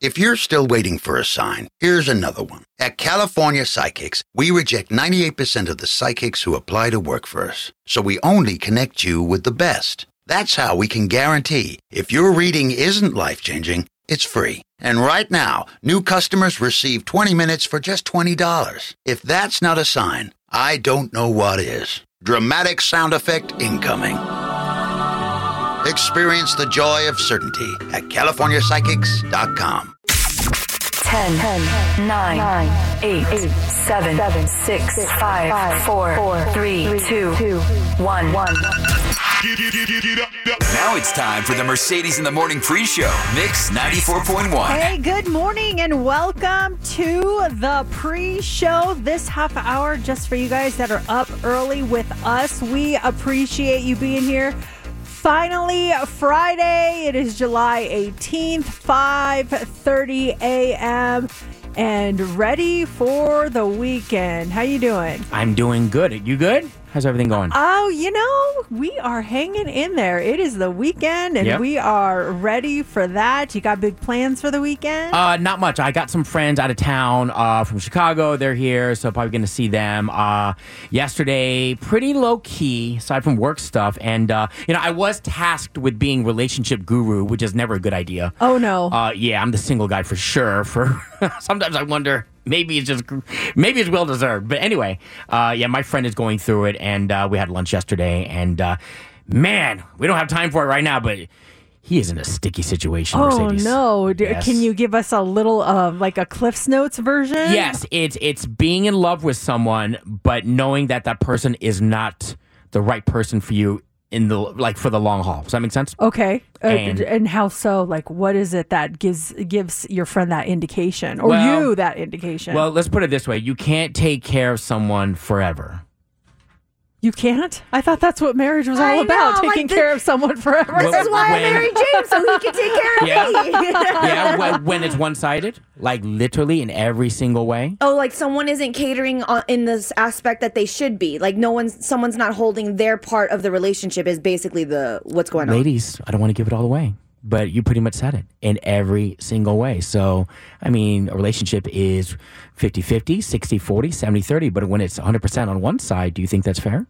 If you're still waiting for a sign, here's another one. At California Psychics, we reject 98% of the psychics who apply to work for us. So we only connect you with the best. That's how we can guarantee if your reading isn't life-changing, it's free. And right now, new customers receive 20 minutes for just $20. If that's not a sign, I don't know what is. Dramatic sound effect incoming. Experience the joy of certainty at CaliforniaPsychics.com. 10, 9, 8, 7, 6, 5, 4, 3, 2, 1. Now it's time for the Mercedes in the Morning pre-show. Mix 94.1. Hey, good morning and welcome to the pre-show. This half hour just for you guys that are up early with us. We appreciate you being here. Finally, Friday. It is July 18th, 5:30 a.m. and ready for the weekend. How you doing? I'm doing good. You good? How's everything going? Oh, we are hanging in there. It is the weekend, and we are ready for that. You got big plans for the weekend? Not much. I got some friends out of town from Chicago. They're here, so probably going to see them. Yesterday, pretty low-key, aside from work stuff. And, I was tasked with being relationship guru, which is never a good idea. Oh, no. Yeah, I'm the single guy for sure. Sometimes I wonder... Maybe it's well-deserved. But anyway, my friend is going through it, and we had lunch yesterday, and man, we don't have time for it right now, but he is in a sticky situation, Mercedes. Oh, no. Yes. Can you give us a little, like a Cliff's Notes version? Yes, it's being in love with someone, but knowing that person is not the right person for you for the long haul. Does that make sense? Okay. And how so? Like, what is it that gives your friend that indication or you that indication? Well, let's put it this way. You can't take care of someone forever. You can't? I thought that's what marriage was all about, taking care of someone forever. This is why I married James, so he can take care of me. Yeah, when it's one-sided, like literally in every single way. Oh, like someone isn't catering in this aspect that they should be. Like someone's not holding their part of the relationship is basically what's going on. Ladies, I don't want to give it all away, but you pretty much said it in every single way. So, I mean, a relationship is 50-50, 60-40, 70-30, but when it's 100% on one side, do you think that's fair?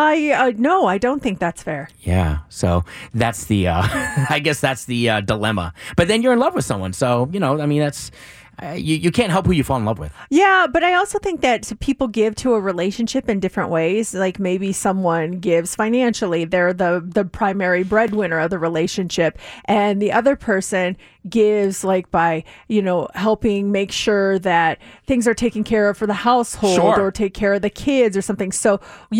No, I don't think that's fair. Yeah, so that's the, I guess that's the dilemma. But then you're in love with someone, so, that's... You can't help who you fall in love with. Yeah, but I also think that people give to a relationship in different ways. Like maybe someone gives financially. They're the primary breadwinner of the relationship. And the other person gives like by, helping make sure that things are taken care of for the household or take care of the kids or something. So,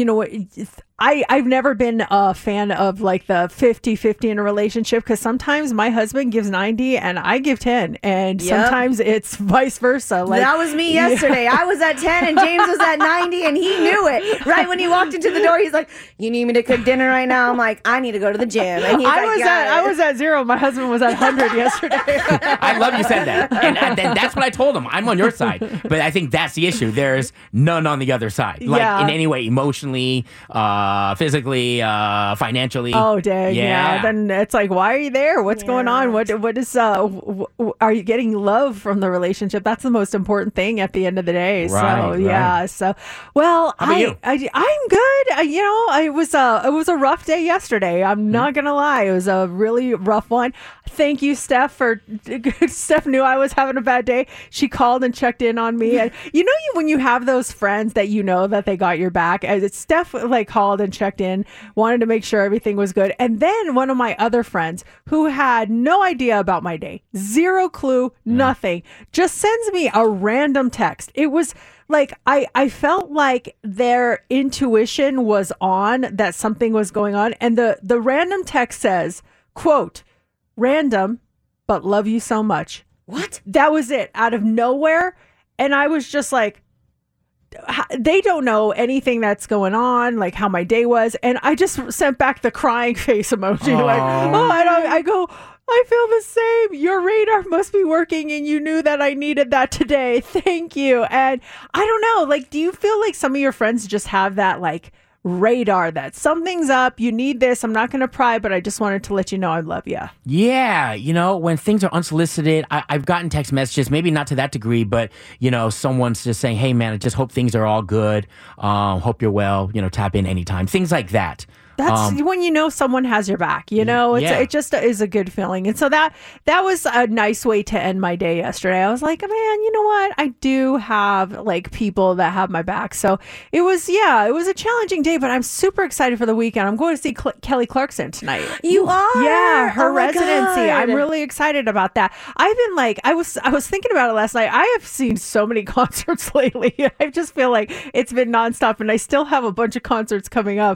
I've never been a fan of like the 50-50 in a relationship because sometimes my husband gives 90 and I give 10 and sometimes it's vice versa. Like, that was me yesterday. I was at 10 and James was at 90 and he knew it. Right when he walked into the door, he's like, "You need me to cook dinner right now?" I'm like, "I need to go to the gym." And I was at 0. My husband was at 100 yesterday. I love you said that. And that's what I told him. I'm on your side. But I think that's the issue. There's none on the other side. Like in any way, emotionally, physically, financially. Oh, dang. Yeah. Then it's like, why are you there? What's going on? What is, are you getting love from the relationship? That's the most important thing at the end of the day. Right, yeah. So, well, how about you? I'm good. It was a rough day yesterday. I'm not going to lie. It was a really rough one. Thank you, Steph, Steph knew I was having a bad day. She called and checked in on me. And when you have those friends that that they got your back, as Steph called and checked in, wanted to make sure everything was good. And then one of my other friends who had no idea about my day, zero clue, nothing, just sends me a random text. It was like, I felt like their intuition was on, that something was going on. And the random text says, quote, "Random, but love you so much." What? That was it, out of nowhere. And I was just like, they don't know anything that's going on, like how my day was. And I just sent back the crying face emoji. I go, "I feel the same. Your radar must be working and you knew that I needed that today. Thank you." And I don't know, do you feel like some of your friends just have that radar that something's up. You need this. I'm not going to pry, but I just wanted to let you know I love you. Yeah, when things are unsolicited, I've gotten text messages, maybe not to that degree, but, someone's just saying, hey, man, I just hope things are all good. Hope you're well, tap in anytime. Things like that. That's when you know someone has your back. It just is a good feeling. And so that was a nice way to end my day yesterday. I was like, man, you know what? I do have people that have my back. So it was a challenging day, but I'm super excited for the weekend. I'm going to see Kelly Clarkson tonight. You are? Yeah, her Oh my residency. God. I'm really excited about that. I've been I was thinking about it last night. I have seen so many concerts lately. I just feel like it's been nonstop, and I still have a bunch of concerts coming up.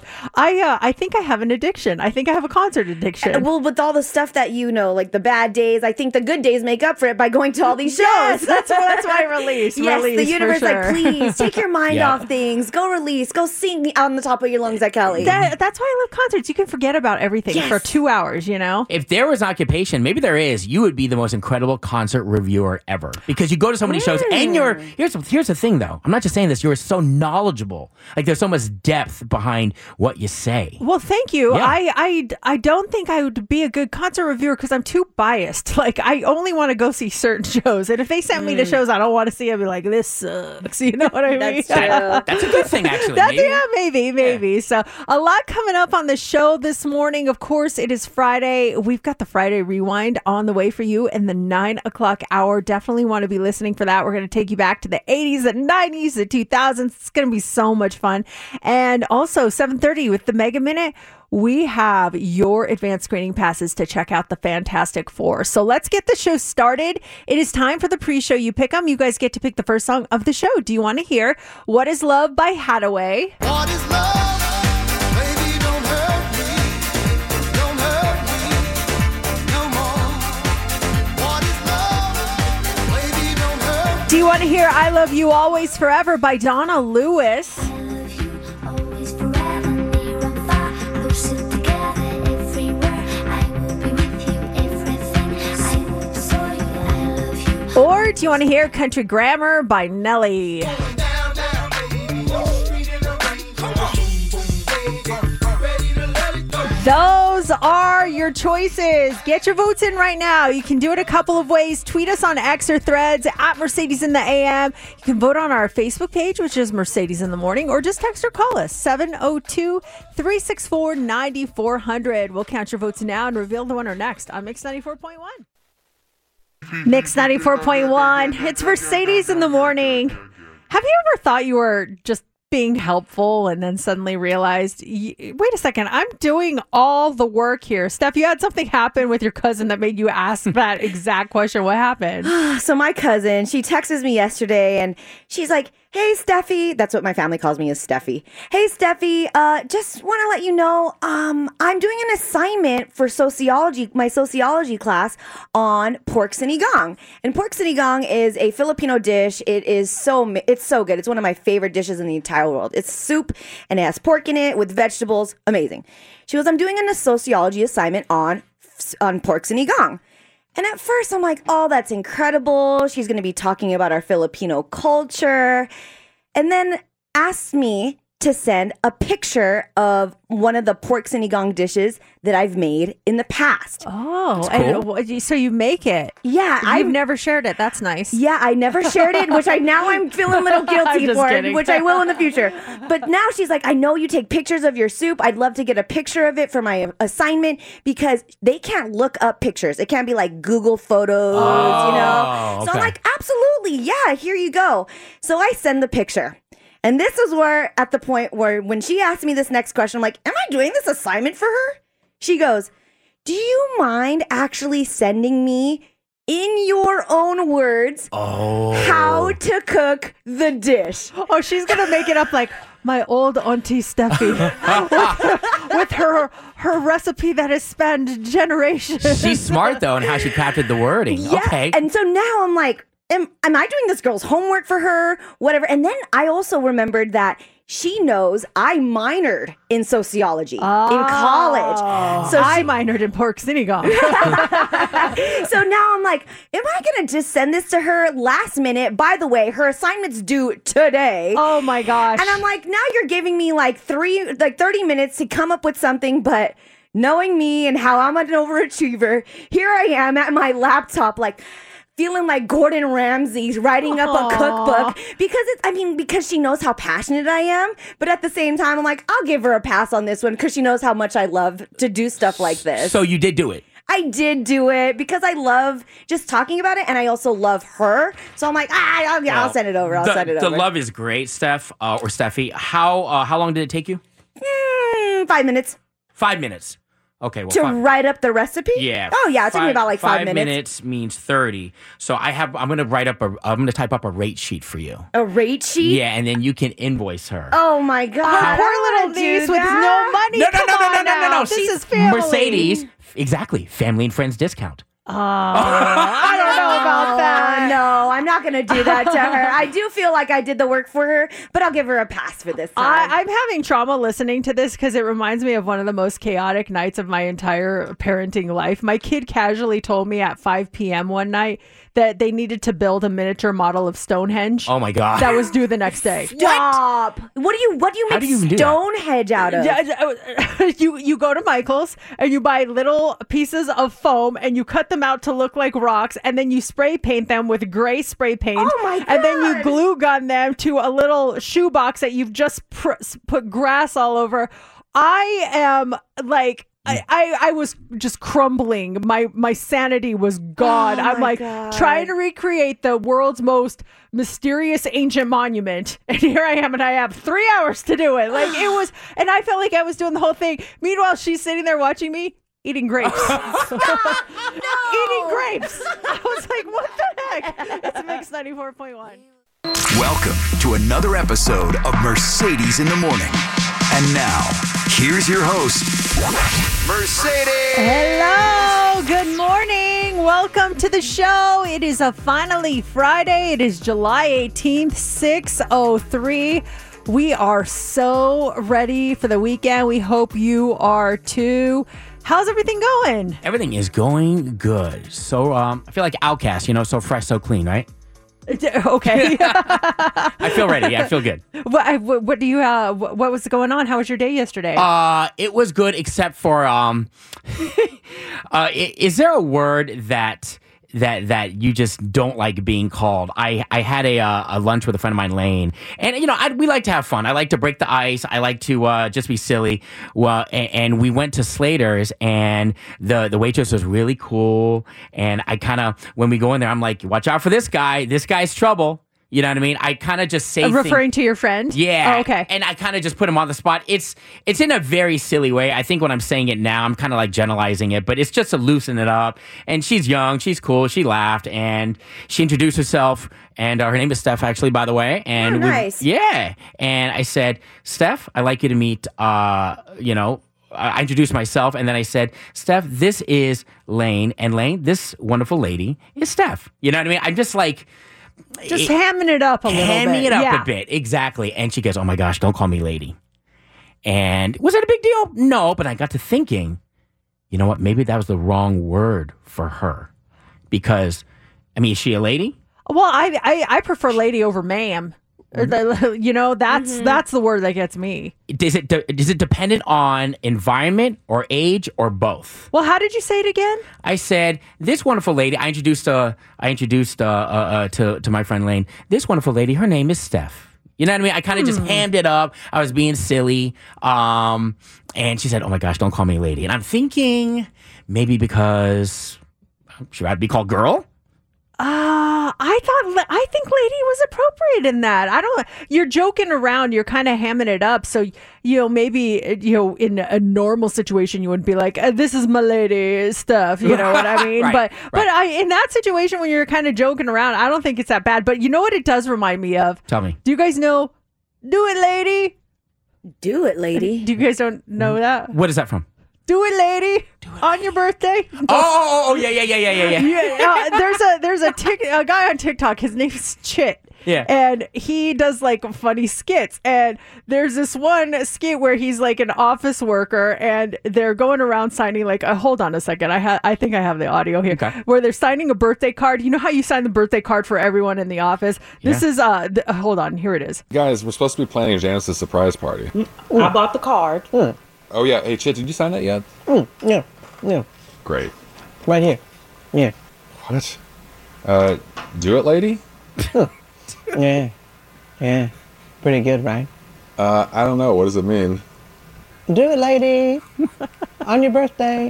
I think I have an addiction. I think I have a concert addiction. Well, with all the stuff that like the bad days, I think the good days make up for it by going to all these shows. Yes, that's why I release. Yes, the universe please take your mind Yeah. off things. Go release. Go sing on the top of your lungs at Kelly. That's why I love concerts. You can forget about everything Yes. for 2 hours, If there was an occupation, maybe there is, you would be the most incredible concert reviewer ever. Because you go to so many shows and here's the thing though. I'm not just saying this, you're so knowledgeable. There's so much depth behind what you say. Well, thank you. Yeah. I don't think I would be a good concert reviewer because I'm too biased. I only want to go see certain shows. And if they sent me to shows I don't want to see, I'd be like, this sucks. You know what I mean? That's true. That's a good thing, actually. Maybe. Yeah. So a lot coming up on the show this morning. Of course, it is Friday. We've got the Friday Rewind on the way for you in the 9 o'clock hour. Definitely want to be listening for that. We're going to take you back to the 80s, the 90s, the 2000s. It's going to be so much fun. And also 7:30 with the Mega Minute. We have your advanced screening passes to check out the Fantastic Four. So let's get the show started. It is time for the pre-show. You pick them. You guys get to pick the first song of the show. Do you want to hear What Is Love by Hathaway? What is love? Baby, don't hurt me. Don't hurt me no more. What is love? Baby, don't hurt me. Do you want to hear I Love You Always Forever by Donna Lewis? Always forever, near and far, closer together everywhere. I will be with you, everything. I will show you I love you. Or do you want to hear Country Grammar by Nelly? Down, down, baby. Your street in the rain. Come on. Boom, baby. Ready to let it go. Those are your choices. Get your votes in right now. You can do it a couple of ways. Tweet us on X or Threads at Mercedes in the AM. You can vote on our Facebook page, which is Mercedes in the Morning, or just text or call us 702-364-9400. We'll count your votes now and reveal the winner next on Mix 94.1. Mix 94.1. It's Mercedes in the Morning. Have you ever thought you were just being helpful and then suddenly realized, wait a second, I'm doing all the work here? Steph, you had something happen with your cousin that made you ask that exact question. What happened? So my cousin, she texted me yesterday and she's like, hey, Steffi. That's what my family calls me, is Steffi. Hey, Steffi, just want to let you know, I'm doing an assignment for sociology, my sociology class on pork sinigang. And pork sinigang is a Filipino dish. It's so good. It's one of my favorite dishes in the entire world. It's soup and it has pork in it with vegetables. Amazing. She goes, I'm doing a sociology assignment on pork sinigang. And at first I'm like, oh, that's incredible. She's going to be talking about our Filipino culture. And then asked me to send a picture of one of the pork sinigang dishes that I've made in the past. Oh, cool. and so you make it. Yeah, I've never shared it. That's nice. Yeah, I never shared it, which I'm feeling a little guilty just for, kidding. which I will in the future. But now she's like, I know you take pictures of your soup. I'd love to get a picture of it for my assignment, because they can't look up pictures. It can't be like Google Photos, you know? So I'm okay. like, absolutely. Yeah, here you go. So I send the picture. And this is where, at the point where when she asked me this next question, I'm like, am I doing this assignment for her? She goes, do you mind actually sending me, in your own words, how to cook the dish? Oh, she's going to make it up like my old auntie Steffi with her recipe that has spanned generations. She's smart, though, in how she crafted the wording. Yeah. Okay. And so now I'm like, am I doing this girl's homework for her? Whatever. And then I also remembered that she knows I minored in sociology in college. So I she minored in pork synagogue. So now I'm like, am I going to just send this to her last minute? By the way, her assignment's due today. Oh my gosh. And I'm like, now you're giving me like 30 minutes to come up with something, but knowing me and how I'm an overachiever, here I am at my laptop, like feeling like Gordon Ramsay writing up a cookbook because she knows how passionate I am. But at the same time, I'm like, I'll give her a pass on this one because she knows how much I love to do stuff like this. So you did do it. I did do it because I love just talking about it, and I also love her. So I'm like, I'll send it over. I'll send it over. The love is great, Steph or Steffi. How long did it take you? 5 minutes 5 minutes. Okay, well, to write up the recipe. Yeah. Oh yeah, it took me about like 5 minutes. 5 minutes means 30. So I'm gonna type up a rate sheet for you. A rate sheet. Yeah, and then you can invoice her. Oh my god. Her poor little niece with no money. No. This is family. Mercedes. Exactly. Family and friends discount. I don't know about that. No, I'm not going to do that to her. I do feel like I did the work for her, but I'll give her a pass for this time. I'm having trauma listening to this because it reminds me of one of the most chaotic nights of my entire parenting life. My kid casually told me at 5 p.m. one night that they needed to build a miniature model of Stonehenge. Oh my god. That was due the next day. Stop. What do you How do you make do that? Stonehenge out of? You go to Michael's and you buy little pieces of foam and you cut them out to look like rocks, and then you spray paint them with gray spray paint. Oh my And then you God. glue gun them to a little shoebox that you've just put grass all over. I am like, I was just crumbling. My sanity was gone. Oh I'm my like God. trying to recreate the world's most mysterious ancient monument. And here I am, and I have 3 hours to do it. Like it was, and I felt like I was doing the whole thing. Meanwhile, she's sitting there watching me eating grapes. Eating grapes. I was like, what the heck? It's Mix 94.1. Welcome to another episode of Mercedes in the Morning. And now, here's your host, Mercedes. Hello, good morning. Welcome to the show. It is finally Friday. It is July 18th, 6:03. We are so ready for the weekend. We hope you are too. How's everything going? Everything is going good. So I feel like Outcast, so fresh, so clean, right? Okay. I feel ready. Yeah, I feel good. What do you? What was going on? How was your day yesterday? It was good, except for is there a word that you just don't like being called? I had a lunch with a friend of mine, Lane, and we like to have fun. I like to break the ice. I like to just be silly. Well, and we went to Slater's, and the waitress was really cool. And I kind of, when we go in there, I'm like, watch out for this guy. This guy's trouble. You know what I mean? I kind of just say referring to your friend? Yeah. Oh, okay. And I kind of just put him on the spot. It's in a very silly way. I think when I'm saying it now, I'm kind of like generalizing it, but it's just to loosen it up. And she's young. She's cool. She laughed and she introduced herself. And her name is Steph, actually, by the way. And nice. Yeah. And I said, Steph, I'd like you to meet, I introduced myself. And then I said, Steph, this is Lane. And Lane, this wonderful lady is Steph. You know what I mean? I'm just like... Just hamming it up a little bit. Hamming it up Yeah. a bit, exactly. And she goes, oh my gosh, don't call me lady. And was it a big deal? No, but I got to thinking, you know what? Maybe that was the wrong word for her. Because, is she a lady? Well, I prefer lady over ma'am. That's the word that gets me. Is it dependent on environment or age or both? Well, how did you say it again? I said, this wonderful lady, I introduced to my friend Lane, this wonderful lady, her name is Steph. You know what I mean? I kind of just hammed it up. I was being silly. And she said, oh my gosh, don't call me lady. And I'm thinking maybe because should I be called girl? I think lady was appropriate in that. You're joking around, you're kind of hamming it up. So, maybe, in a normal situation, you wouldn't be like, this is my lady stuff. You know what I mean? Right. But in that situation, when you're kind of joking around, I don't think it's that bad. But you know what it does remind me of? Tell me. Do you guys know, do it, lady? Do it, lady. Do you guys don't know that? What is that from? Do it, lady. On your birthday. Oh, yeah. Yeah, there's a guy on TikTok. His name's Chit. Yeah. And he does like funny skits. And there's this one skit where he's like an office worker and they're going around signing like, hold on a second. I think I have the audio here. Okay. Where they're signing a birthday card. You know how you sign the birthday card for everyone in the office? This is, hold on, here it is. Guys, we're supposed to be planning Janice's surprise party. I bought the card. Oh, yeah. Hey, Chit, did you sign that yet? Yeah. Great. Right here. Yeah. What? Do it, lady? Yeah. Pretty good, right? I don't know. What does it mean? Do it, lady. On your birthday.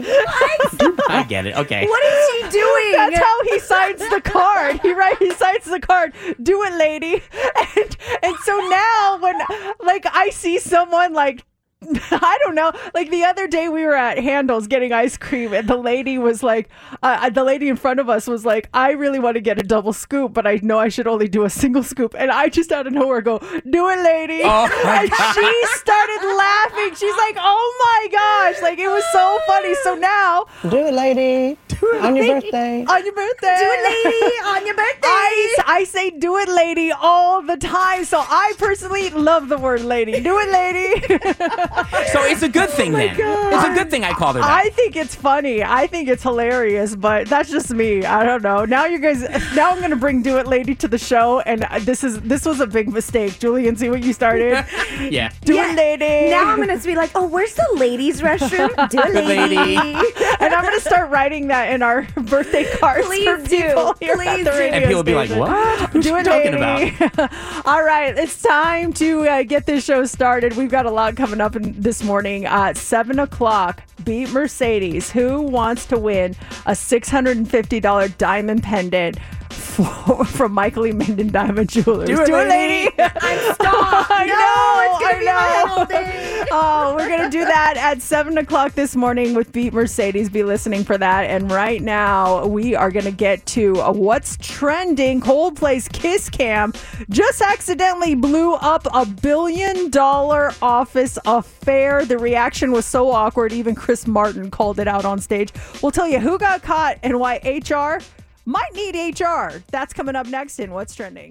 I get it. Okay. What is she doing? That's how he signs the card. He signs the card. Do it, lady. And so now when like I see someone like I don't know. Like the other day we were at Handel's getting ice cream and the lady was like, the lady in front of us was like, I really want to get a double scoop, but I know I should only do a single scoop. And I just out of nowhere go, do it, lady. And she started laughing. She's like, oh my gosh. Like it was so funny. So now. Do it, lady. On your birthday. On your birthday. Do it, lady. On your birthday. I say do it, lady, all the time. So I personally love the word lady. Do it, lady. So it's a good thing then. It's a good thing I called her that. I think it's funny. I think it's hilarious, but that's just me. I don't know. Now I'm going to bring Do It Lady to the show, and this was a big mistake. Julian, see what you started? Yeah. Do It Lady. Now I'm going to be like, oh, where's the ladies' restroom? Do it, lady. And I'm going to start writing that in our birthday cards Please for people do. here at Please the do. radio And people will be like, station. what? What's Do she it, talking lady. about? All right, it's time to get this show started. We've got a lot coming up this morning at 7 o'clock. Beat Mercedes. Who wants to win a $650 diamond pendant from Michael E. Minden Diamond Jewelers? Do it, lady. I'm stopped. I know. It's going to be my head all day. Oh, we're going to do that at 7 o'clock this morning with Beat Mercedes. Be listening for that. And right now, we are going to get to what's trending. Coldplay's Kiss Cam just accidentally blew up $1 billion office affair. The reaction was so awkward, even Chris Martin called it out on stage. We'll tell you who got caught and why HR might need HR. That's coming up next in What's Trending.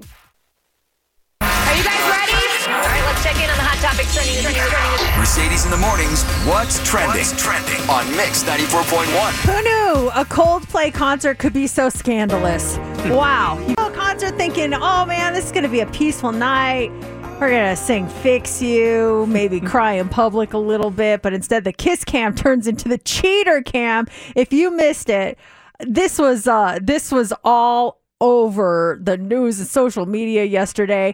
Are you guys ready? All right, let's check in on the hot topics trending. Mercedes in the mornings. What's trending? On Mix 94.1. Who knew a Coldplay concert could be so scandalous? Wow. You go to a concert thinking, oh man, this is going to be a peaceful night. We're going to sing Fix You, maybe cry in public a little bit, but instead the Kiss Cam turns into the Cheater Cam. If you missed it, this was all over the news and social media yesterday.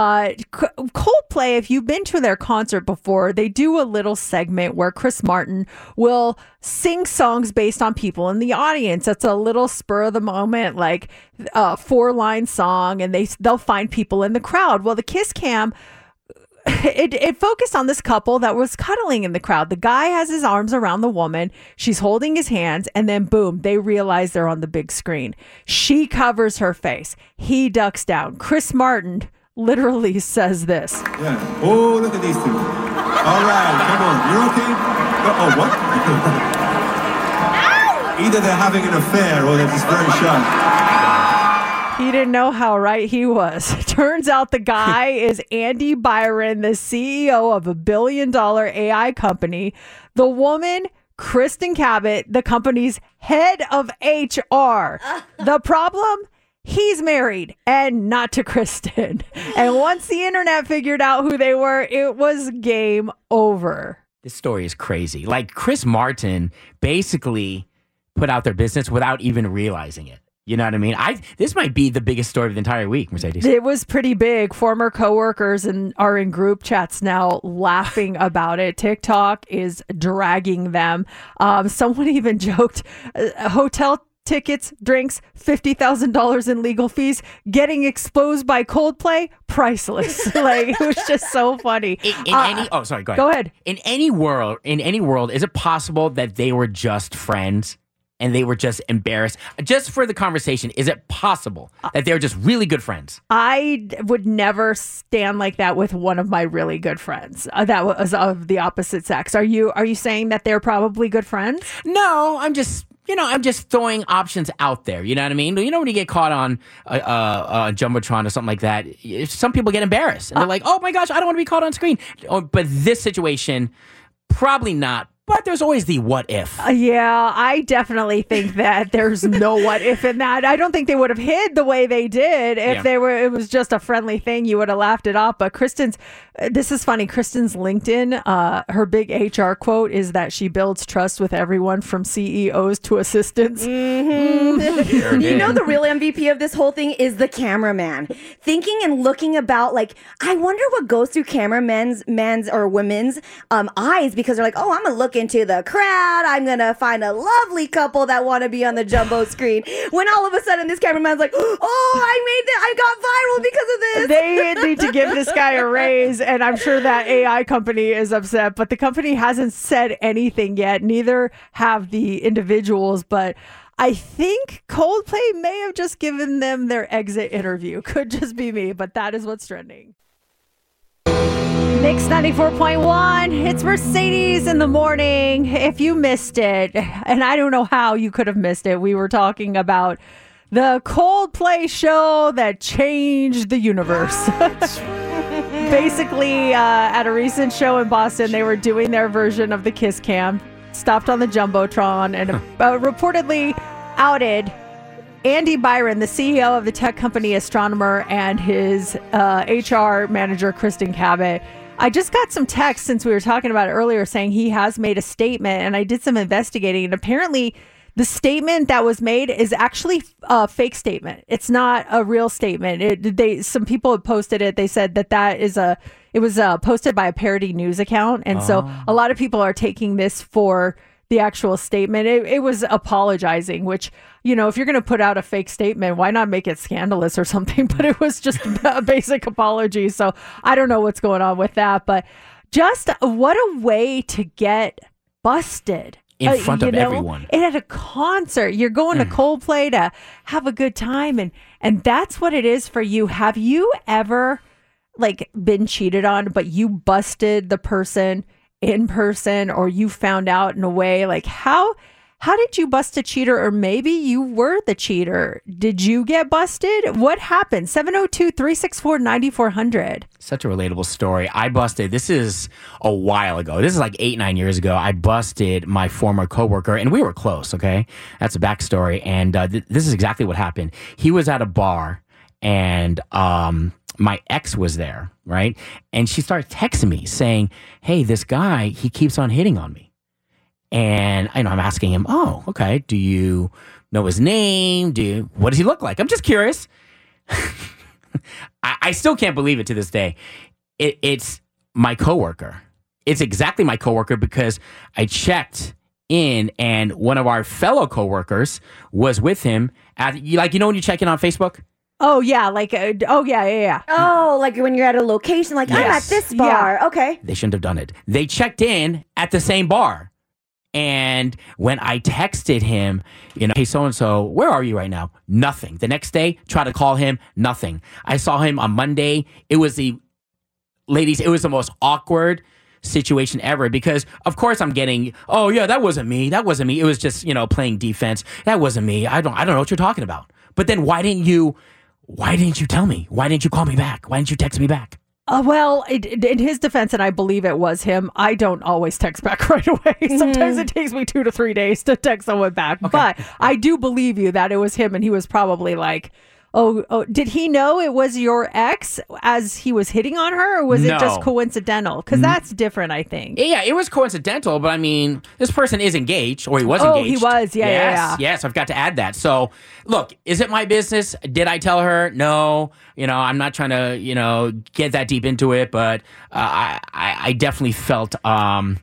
Coldplay, if you've been to their concert before, they do a little segment where Chris Martin will sing songs based on people in the audience. It's a little spur of the moment, like a 4-line song, and they'll find people in the crowd. Well, the Kiss Cam, it focused on this couple that was cuddling in the crowd. The guy has his arms around the woman. She's holding his hands, and then boom, they realize they're on the big screen. She covers her face. He ducks down. Chris Martin literally says this. Yeah. Oh, look at these two. All right, come on. You're okay? Oh, what? Either they're having an affair or they're just very shy. He didn't know how right he was. Turns out the guy is Andy Byron, the CEO of $1 billion AI company. The woman, Kristen Cabot, the company's head of HR. The problem? He's married and not to Kristen. And once the internet figured out who they were, it was game over. This story is crazy. Like Chris Martin basically put out their business without even realizing it. You know what I mean? This might be the biggest story of the entire week, Mercedes. It was pretty big. Former coworkers are in group chats now laughing about it. TikTok is dragging them. Someone even joked, hotel tickets, drinks, $50,000 in legal fees, getting exposed by Coldplay, priceless. Like, it was just so funny. Sorry, go ahead. Go ahead. In any world, is it possible that they were just friends? and they were just embarrassed. Just for the conversation, is it possible that they're just really good friends? I would never stand like that with one of my really good friends that was of the opposite sex. Are you saying that they're probably good friends? No, I'm just throwing options out there. You know what I mean? You know, when you get caught on a Jumbotron or something like that, some people get embarrassed. And they're like, oh my gosh, I don't want to be caught on screen. But this situation, probably not. But there's always the what if. Yeah, I definitely think that there's no what if in that. I don't think they would have hid the way they did if it was just a friendly thing. You would have laughed it off. But this is funny. Kristen's LinkedIn, her big HR quote is that she builds trust with everyone from CEOs to assistants. Mm-hmm. You know, the real MVP of this whole thing is the cameraman. Thinking and looking about, like, I wonder what goes through cameraman's or women's eyes, because they're like, oh, I'm going to look into the crowd. I'm going to find a lovely couple that want to be on the jumbo screen. When all of a sudden this cameraman's like, oh, I got viral because of this. They need to give this guy a raise. And I'm sure that AI company is upset, but the company hasn't said anything yet. Neither have the individuals, but I think Coldplay may have just given them their exit interview. Could just be me, but that is what's trending. Mix 94.1, it's Mercedes in the morning. If you missed it, and I don't know how you could have missed it, we were talking about the Coldplay show that changed the universe. Basically, at a recent show in Boston, they were doing their version of the Kiss Cam, stopped on the Jumbotron, and reportedly outed Andy Byron, the CEO of the tech company Astronomer, and his HR manager, Kristen Cabot. I just got some text since we were talking about it earlier saying he has made a statement, and I did some investigating, and apparently the statement that was made is actually a fake statement. It's not a real statement. Some people had posted it. They said it was posted by a parody news account, and so a lot of people are taking this for the actual statement. It was apologizing, which, you know, if you're going to put out a fake statement, why not make it scandalous or something? But it was just a basic apology. So I don't know what's going on with that, but just what a way to get busted. In front of everyone. And at a concert, you're going to Coldplay to have a good time. And that's what it is for you. Have you ever been cheated on, but you busted the person in person, or you found out in a way? How did you bust a cheater? Or maybe you were the cheater. Did you get busted? What happened? 702-364-9400. Such a relatable story. I busted, this is a while ago. This is like 8-9 years ago. I busted my former coworker, and we were close, okay? That's a backstory. And this is exactly what happened. He was at a bar, and my ex was there, right? And she started texting me saying, hey, this guy, he keeps on hitting on me. And I'm asking him, oh, okay, do you know his name? What does he look like? I'm just curious. I still can't believe it to this day. It's my coworker. It's exactly my coworker, because I checked in and one of our fellow coworkers was with him at, when you check in on Facebook? Oh, yeah. Yeah. Oh, like when you're at a location, like, I'm at this bar. Yeah. Okay. They shouldn't have done it. They checked in at the same bar. And when I texted him, hey, so-and-so, where are you right now? Nothing. The next day, try to call him, nothing. I saw him on Monday. It was the most awkward situation ever, because of course I'm getting, oh yeah, that wasn't me. It was just, playing defense. That wasn't me. I don't know what you're talking about. But then why didn't you tell me? Why didn't you call me back? Why didn't you text me back? Well, in his defense, and I believe it was him, I don't always text back right away. Sometimes it takes me 2 to 3 days to text someone back. Okay. But I do believe you that it was him, and he was probably like, oh, did he know it was your ex as he was hitting on her, or was it just coincidental? Because that's different, I think. Yeah, it was coincidental, but I mean, this person is engaged, or he was engaged. Oh, he was, yeah. Yes, I've got to add that. So, look, is it my business? Did I tell her? No. I'm not trying to, get that deep into it, but I definitely felt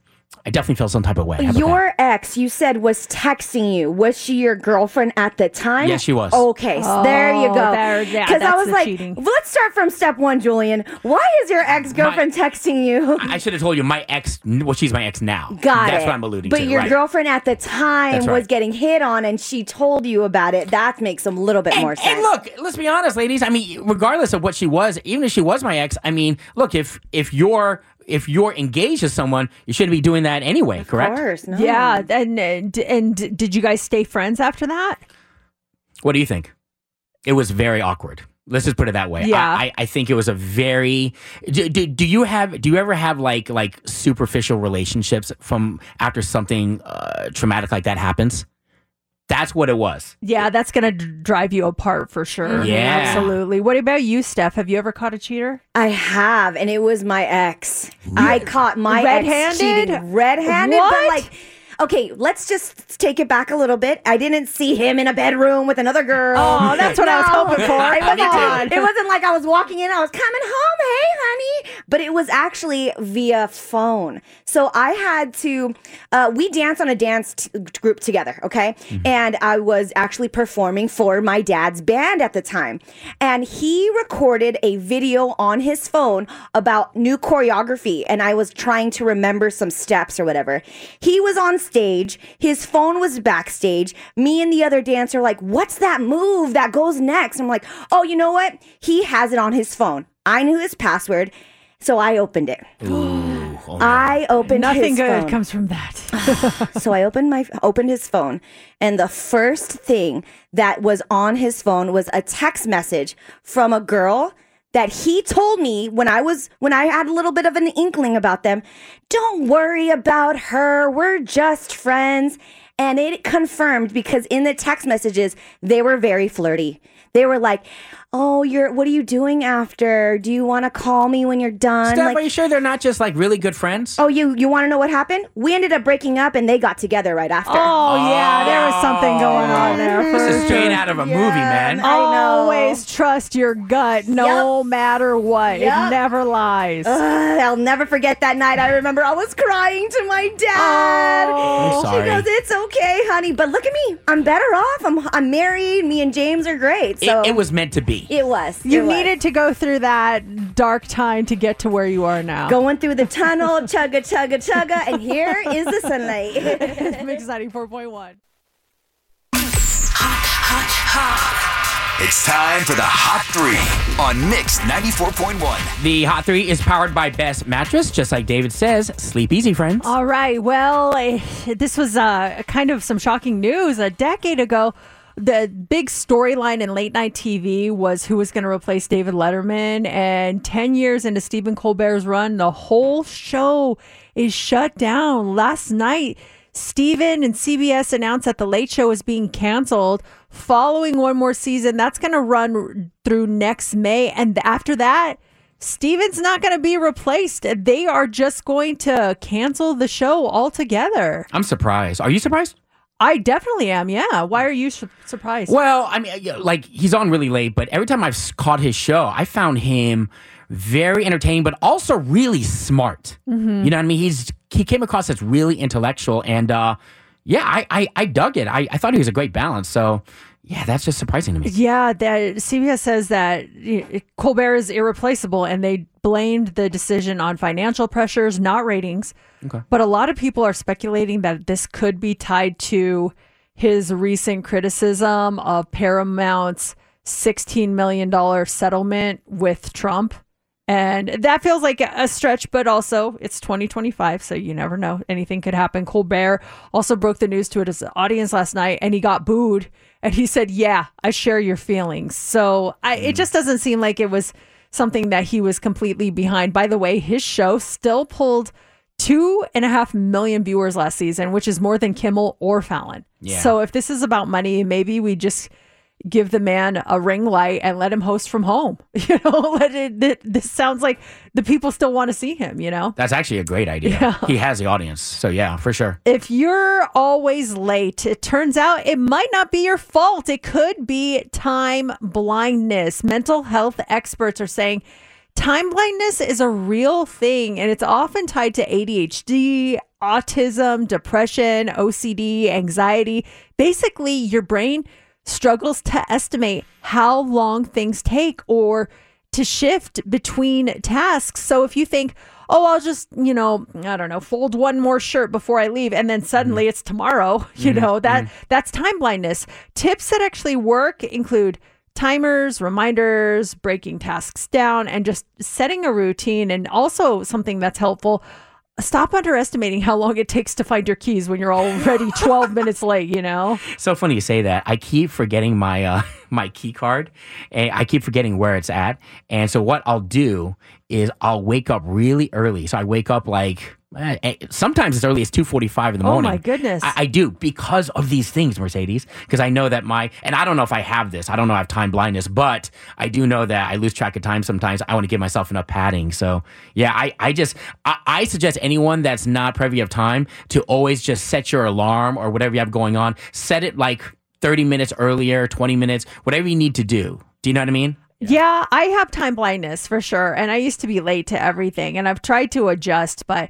I definitely felt some type of way. How about that? Your ex, you said, was texting you. Was she your girlfriend at the time? Yes, she was. Okay, so there you go. Yeah, Because I that's was the like, cheating. let's start from step one, Julian. Why is your ex-girlfriend texting you? I should have told you my ex. Well, she's my ex now. Got That's it. what I'm alluding but to. your right. girlfriend at the time That's was right. getting hit on, and she told you about it. That makes a little bit more sense. And look, let's be honest, ladies. I mean, regardless of what she was, even if she was my ex, I mean, look, if you're engaged to someone, you shouldn't be doing that anyway, correct? Of course, no. Yeah, and did you guys stay friends after that? What do you think? It was very awkward. Let's just put it that way. Yeah. I think it was a very. Do you ever have like superficial relationships from after something traumatic like that happens? That's what it was. Yeah, that's gonna drive you apart for sure. Yeah. Absolutely. What about you, Steph? Have you ever caught a cheater? I have, and it was my ex. I caught my ex Red-handed? cheating red-handed, What? but like. Okay, let's just take it back a little bit. I didn't see him in a bedroom with another girl. Oh, that's what I was hoping for. It Come on. wasn't, it wasn't like I was walking in, I was coming home, hey, honey. But it was actually via phone. So I had to, we danced on a dance group together, okay? And I was actually performing for my dad's band at the time. And he recorded a video on his phone about new choreography. And I was trying to remember some steps or whatever. He was on stage. His phone was backstage. Me and the other dancer like, what's that move that goes next? I'm like, oh, you know what? He has it on his phone. I knew his password, so I opened it. I opened Nothing his good phone. comes from that. So I opened his phone, and the first thing that was on his phone was a text message from a girl that he told me when I had a little bit of an inkling about them. Don't worry about her. We're just friends. And it confirmed because in the text messages, they were very flirty. They were like, oh, what are you doing after? Do you want to call me when you're done? Steph, Like, are you sure they're not just like really good friends? oh, you want to know what happened? We ended up breaking up and they got together right after. Oh, yeah, there was something going on there. This for is straight sure. out of a movie, man. I know. Always trust your gut, no matter what. Yep. It never lies. I'll never forget that night. I remember I was crying to my dad. I'm sorry. She goes, "It's okay, honey, but look at me. I'm better off. I'm married. Me and James are great." So It was meant to be. It was. You It was. needed to go through that dark time to get to where you are now. Going through the tunnel, chugga, chugga, chugga, and here is the sunlight. Mix 94.1. It's time for the Hot 3 on Mix 94.1. The Hot 3 is powered by Best Mattress, just like David says. Sleep easy, friends. All right. Well, this was kind of some shocking news. A decade ago, the big storyline in late night TV was who was going to replace David Letterman. And 10 years into Stephen Colbert's run, the whole show is shut down. Last night, Stephen and CBS announced that The Late Show is being canceled following one more season. That's going to run through next May. And after that, Stephen's not going to be replaced. They are just going to cancel the show altogether. I'm surprised. Are you surprised? I definitely am. Yeah. Why are you surprised? Well, I mean, like, he's on really late, but every time I've caught his show, I found him very entertaining, but also really smart. Mm-hmm. You know what I mean? He came across as really intellectual, and yeah, I dug it. I thought he was a great balance. So yeah, that's just surprising to me. Yeah, that CBS says that Colbert is irreplaceable, and they blamed the decision on financial pressures, not ratings. Okay. But a lot of people are speculating that this could be tied to his recent criticism of Paramount's $16 million settlement with Trump. And that feels like a stretch, but also it's 2025, so you never know. Anything could happen. Colbert also broke the news to his audience last night, and he got booed. And he said, yeah, I share your feelings. So it just doesn't seem like it was something that he was completely behind. By the way, his show still pulled 2.5 million viewers last season, which is more than Kimmel or Fallon. Yeah. So if this is about money, maybe we just give the man a ring light and let him host from home. You know, this sounds like the people still want to see him, you know? That's actually a great idea. Yeah. He has the audience. So yeah, for sure. If you're always late, it turns out it might not be your fault. It could be time blindness. Mental health experts are saying Time blindness is a real thing, and it's often tied to ADHD, autism, depression, OCD, anxiety. Basically, your brain struggles to estimate how long things take or to shift between tasks. So if you think, oh, I'll just, I don't know, fold one more shirt before I leave, and then suddenly it's tomorrow, that's time blindness. Tips that actually work include timers, reminders, breaking tasks down, and just setting a routine. And also something that's helpful, stop underestimating how long it takes to find your keys when you're already 12 minutes late, So funny you say that. I keep forgetting my my key card, and I keep forgetting where it's at. And so what I'll do is I'll wake up really early. So I wake up like sometimes as early as 2:45 in the morning. Oh my goodness. I do, because of these things, Mercedes, because I know that and I don't know if I have this. I don't know if I have time blindness, but I do know that I lose track of time sometimes. I want to give myself enough padding. So yeah, I suggest anyone that's not privy of time to always just set your alarm or whatever you have going on. Set it like 30 minutes earlier, 20 minutes, whatever you need to do. Do you know what I mean? Yeah, I have time blindness for sure, and I used to be late to everything, and I've tried to adjust, but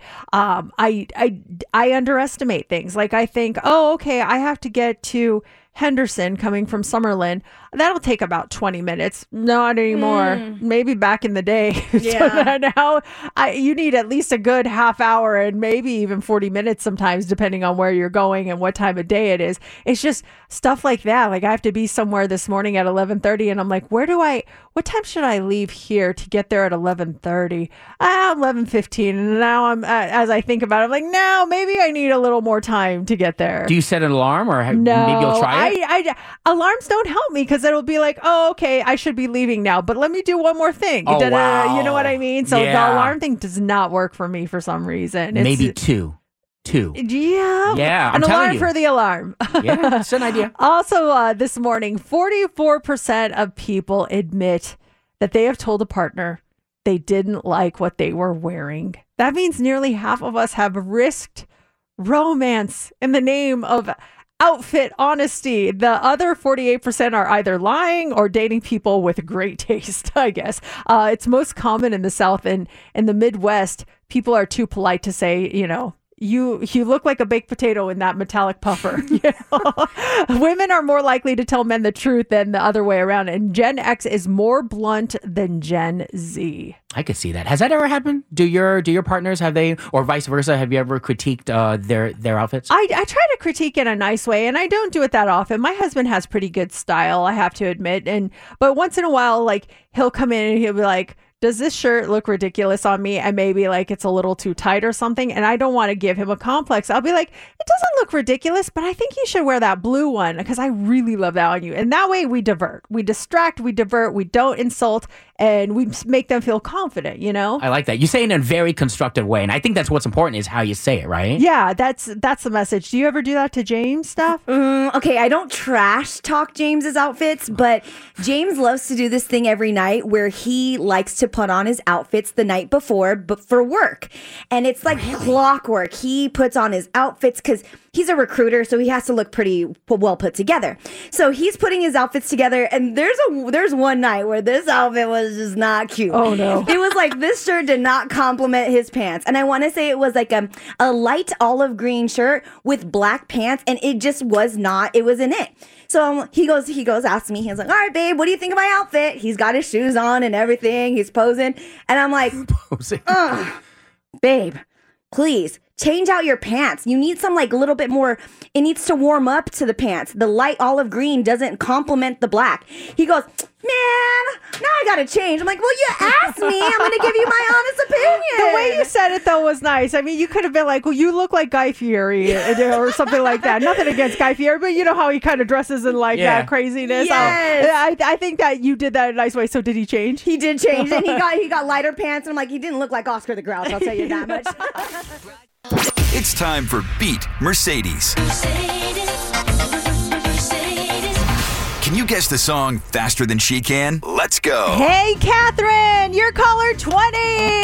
I underestimate things. Like I think, oh, okay, I have to get to Henderson coming from Summerlin. That'll take about 20 minutes. Not anymore. Maybe back in the day. Yeah. Now you need at least a good half hour and maybe even 40 minutes sometimes, depending on where you're going and what time of day it is. It's just stuff like that. Like I have to be somewhere this morning at 11:30, and I'm like, what time should I leave here to get there at 11:30? 11:15. And now as I think about it, I'm like, no, maybe I need a little more time to get there. Do you set an alarm, or No, maybe you'll try it? Alarms don't help me, because it'll be like, oh, okay, I should be leaving now, but let me do one more thing. Oh, Da-da-da. wow. You know what I mean? So Yeah. the alarm thing does not work for me for some reason. Maybe two. Yeah. Yeah, I'm an telling alarm you. for the alarm. Yeah, it's an idea. Also, this morning, 44% of people admit that they have told a partner they didn't like what they were wearing. That means nearly half of us have risked romance in the name of outfit honesty. The other 48% are either lying or dating people with great taste, I guess. It's most common in the South, and in the Midwest, people are too polite to say, you look like a baked potato in that metallic puffer. Women are more likely to tell men the truth than the other way around, and Gen X is more blunt than Gen Z. I could see that. Has that ever happened? Do your partners, have they, or vice versa, have you ever critiqued their outfits? I try to critique in a nice way, and I don't do it that often. My husband has pretty good style, I have to admit, but once in a while, like, he'll come in and he'll be like, does this shirt look ridiculous on me? And maybe like it's a little too tight or something. And I don't want to give him a complex. I'll be like, it doesn't look ridiculous, but I think you should wear that blue one because I really love that on you. And that way we divert, we distract, we divert, we don't insult, and we make them feel confident, I like that. You say it in a very constructive way. And I think that's what's important is how you say it, right? Yeah, that's the message. Do you ever do that to James stuff? Okay, I don't trash talk James's outfits, but James loves to do this thing every night where he likes to put on his outfits the night before, but for work. And it's like clockwork. He puts on his outfits because he's a recruiter, so he has to look pretty well put together. So he's putting his outfits together, and there's one night where this outfit was just not cute. Oh no. It was like this shirt did not complement his pants. And I want to say it was like a light olive green shirt with black pants, and it just was not, it wasn't it. So he goes, asks me, he's like, all right, babe, what do you think of my outfit? He's got his shoes on and everything. He's posing. And I'm like, babe, please change out your pants. You need some like a little bit more. It needs to warm up to the pants. The light olive green doesn't complement the black. He goes, man, now I got to change. I'm like, well, you asked me. I'm going to give you my honest opinion. The way you said it, though, was nice. I mean, you could have been like, well, you look like Guy Fieri or something like that. Nothing against Guy Fieri, but you know how he kind of dresses in like that craziness. Yes. I think that you did that in a nice way. So did he change? He did change. And he got lighter pants. And I'm like, he didn't look like Oscar the Grouch. I'll tell you that much. It's time for Beat Mercedes. Can you guess the song faster than she can? Let's go. Hey, Catherine, you're caller 20.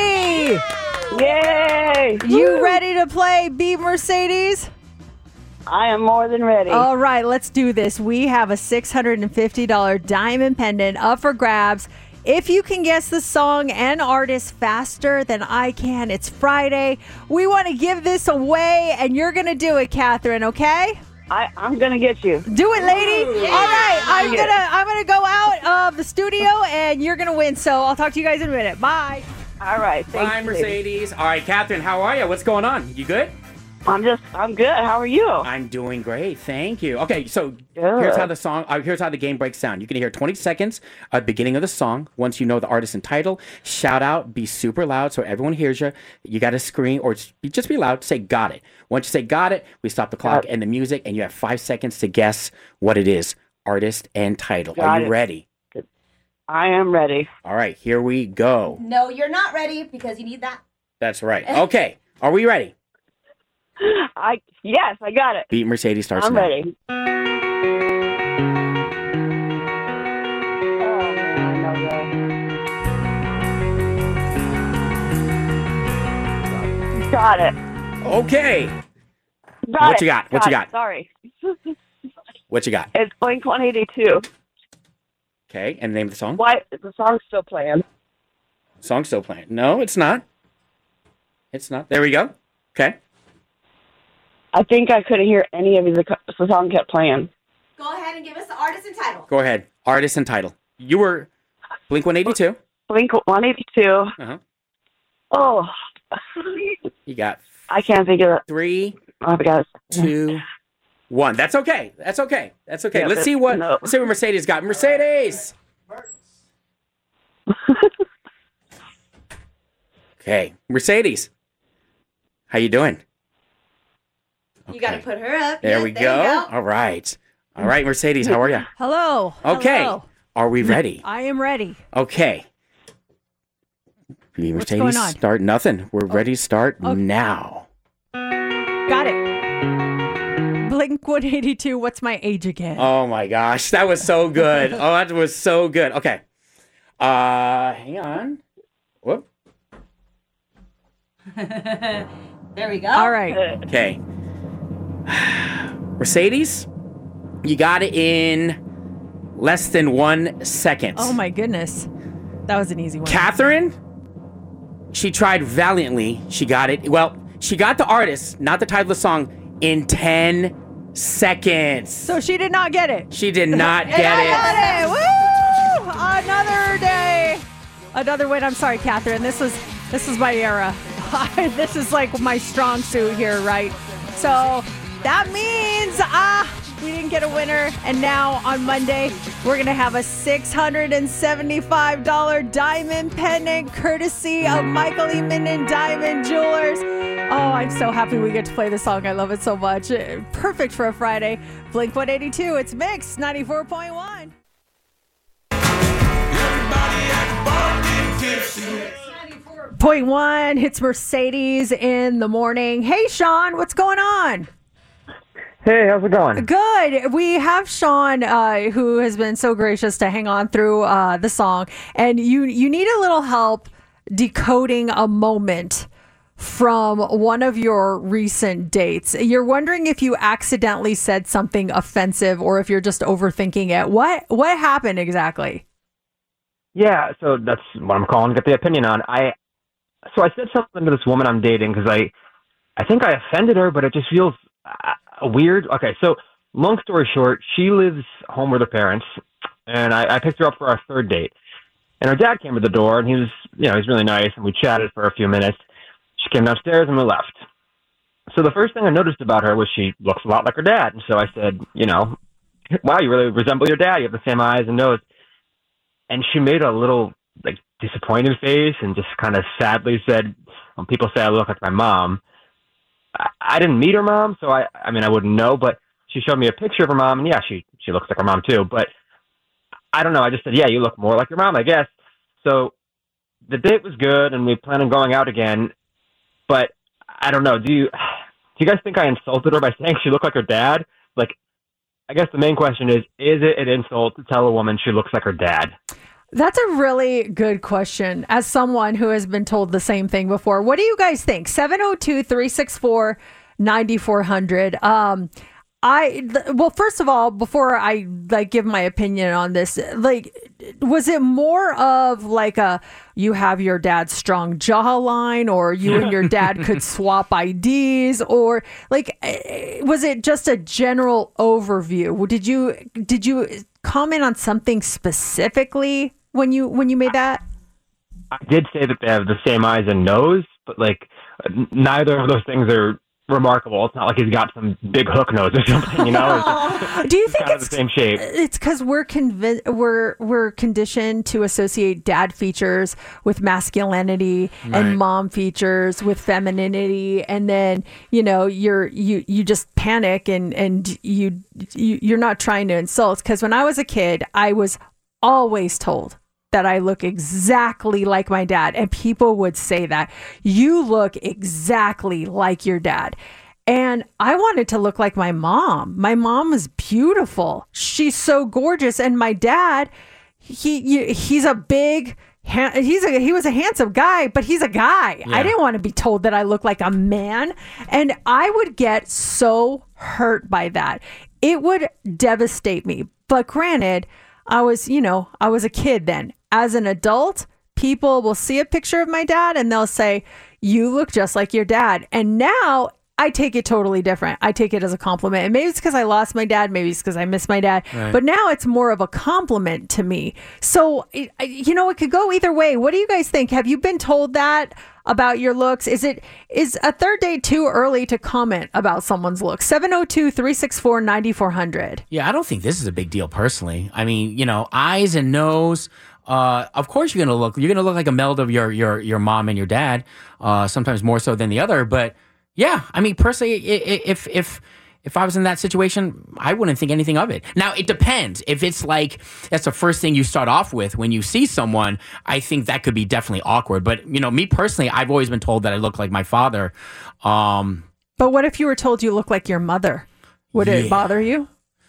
Yay! You ready to play Beat Mercedes? I am more than ready. All right, let's do this. We have a $650 diamond pendant up for grabs. If you can guess the song and artist faster than I can, it's Friday. We want to give this away, and you're going to do it, Catherine, okay? I'm gonna get you. Do it, lady. All right, I'm gonna go out of the studio, and you're gonna win. So I'll talk to you guys in a minute. Bye. All right. Bye, Thanks, Mercedes. All right, Catherine, how are you? What's going on? You good? I'm good. How are you? I'm doing great. Thank you. Okay, so here's how the game breaks down. You can hear 20 seconds at the beginning of the song. Once you know the artist and title, shout out, be super loud so everyone hears you. You got to scream or just be loud. Say got it. Once you say got it, we stop the clock and the music, and you have 5 seconds to guess what it is. Artist and title. Are you ready? I am ready. All right, here we go. No, you're not ready because you need that. That's right. Okay, are we ready? Yes, I got it. Beat Mercedes starts I'm now. ready. Oh, man, I know that. Got it. Okay. What you got? What you got? Sorry. What you got? It's Blink-182. Okay, and the name of the song? Why is the song still playing? Song's still playing. No, it's not. It's not. There we go. Okay. I think I couldn't hear any of the song kept playing. Go ahead and give us the artist and title. Go ahead. Artist and title. You were Blink-182. Blink-182. Uh-huh. Oh. You got I can't think of it. 3, Oh, my God. 2, 1. That's okay. That's okay. That's okay. Yeah, Let's see what Mercedes got. Mercedes. Okay, Mercedes. How you doing? You got to put her up. There Yes, we there you go. All right. All right, Mercedes, how are you? Hello. Okay. Hello. Are we ready? I am ready. Okay. What's Mercedes, going on? start nothing. We're ready to start now. Got it. Blink-182. What's my age again? Oh my gosh, that was so good. Oh, that was so good. Okay. Hang on. Whoop. There we go. All right. Okay. Mercedes, you got it in less than 1 second. Oh my goodness. That was an easy one. Catherine, she tried valiantly. She got it. Well, she got the artist, not the title of the song, in 10 seconds. So she did not get it. She did not And get I it. got it. Woo! Another day. Another win. I'm sorry, Catherine. This is my era. This is like my strong suit here, right? So that means we didn't get a winner. And now on Monday, we're going to have a $675 diamond pendant courtesy of Michael E. Minden Diamond Jewelers. Oh, I'm so happy we get to play this song. I love it so much. Perfect for a Friday. Blink-182. It's Mix 94.1. Point one, it's Mercedes in the morning. Hey, Sean, what's going on? Hey, how's it going? Good. We have Sean, who has been so gracious to hang on through the song, and you need a little help decoding a moment from one of your recent dates. You're wondering if you accidentally said something offensive or if you're just overthinking it. What happened exactly? Yeah, so that's what I'm calling to get the opinion on. I said something to this woman I'm dating because I think I offended her, but it just feels weird. Okay, so long story short, she lives home with her parents, and I picked her up for our third date. And her dad came to the door, and he was really nice, and we chatted for a few minutes. She came downstairs, and we left. So the first thing I noticed about her was she looks a lot like her dad. And so I said, wow, you really resemble your dad. You have the same eyes and nose. And she made a little disappointed face and just kind of sadly said, when people say I look like my mom, I didn't meet her mom, so I wouldn't know, but she showed me a picture of her mom, and yeah, she looks like her mom too, but I don't know. I just said, yeah, you look more like your mom, I guess. So the date was good, and we plan on going out again, but I don't know. Do you guys think I insulted her by saying she looked like her dad? I guess the main question is it an insult to tell a woman she looks like her dad? That's a really good question. As someone who has been told the same thing before, what do you guys think? 702-364-9400. Well, first of all, before I give my opinion on this, was it more of you have your dad's strong jawline, or you and your dad could swap IDs, or was it just a general overview? Did you comment on something specifically when you made that? I did say that they have the same eyes and nose, but neither of those things are remarkable. It's not like he's got some big hook nose or something, you know? Do you think it's the same shape? It's because we're conditioned to associate dad features with masculinity and mom features with femininity, and then you just panic and you're not trying to insult. Because when I was a kid, I was always told that I look exactly like my dad. And people would say that you look exactly like your dad. And I wanted to look like my mom. My mom is beautiful. She's so gorgeous. And my dad, he's a big, he was a handsome guy, but he's a guy. Yeah. I didn't want to be told that I look like a man. And I would get so hurt by that. It would devastate me. But granted, I was a kid then. As an adult, people will see a picture of my dad and they'll say, you look just like your dad. And now I take it totally different. I take it as a compliment. And maybe it's because I lost my dad. Maybe it's because I miss my dad. Right. But now it's more of a compliment to me. So, it could go either way. What do you guys think? Have you been told that about your looks? Is a third date too early to comment about someone's looks? 702-364-9400. Yeah, I don't think this is a big deal personally. I mean, eyes and nose. Of course you're gonna look like a meld of your mom and your dad, sometimes more so than the other. But yeah, I mean, personally, if I was in that situation, I wouldn't think anything of it. Now, it depends. If it's that's the first thing you start off with when you see someone, I think that could be definitely awkward. But me personally, I've always been told that I look like my father. But what if you were told you look like your mother? Would it bother you?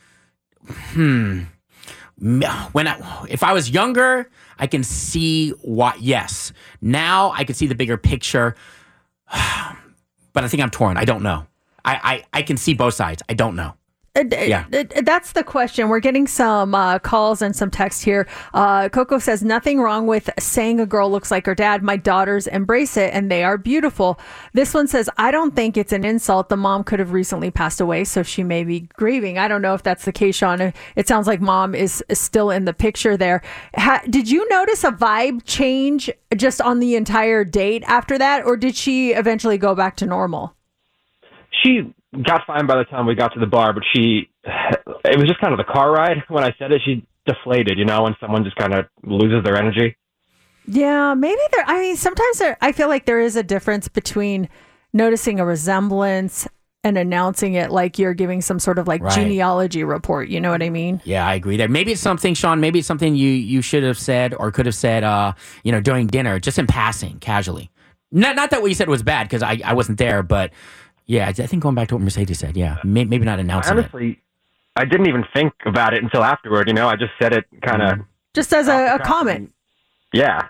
If I was younger, I can see what. Yes. Now I can see the bigger picture, but I think I'm torn. I don't know. I can see both sides. I don't know. Yeah. That's the question. We're getting some calls and some text here. Coco says, nothing wrong with saying a girl looks like her dad. My daughters embrace it and they are beautiful. This one says, I don't think it's an insult. The mom could have recently passed away, so she may be grieving. I don't know if that's the case, Sean. It sounds like mom is still in the picture there. Did you notice a vibe change just on the entire date after that, or did she eventually go back to normal? She got fine by the time we got to the bar, but it was just kind of the car ride. When I said it, she deflated, when someone just kind of loses their energy. Yeah, maybe sometimes I feel like there is a difference between noticing a resemblance and announcing it like you're giving some sort of genealogy report. You know what I mean? Yeah, I agree there. Maybe it's something, Sean, you should have said or could have said, during dinner, just in passing, casually. Not that what you said was bad, because I wasn't there, but yeah, I think going back to what Mercedes said, maybe not announcing Honestly, I didn't even think about it until afterward, I just said it kind of... Just as a comment. Yeah.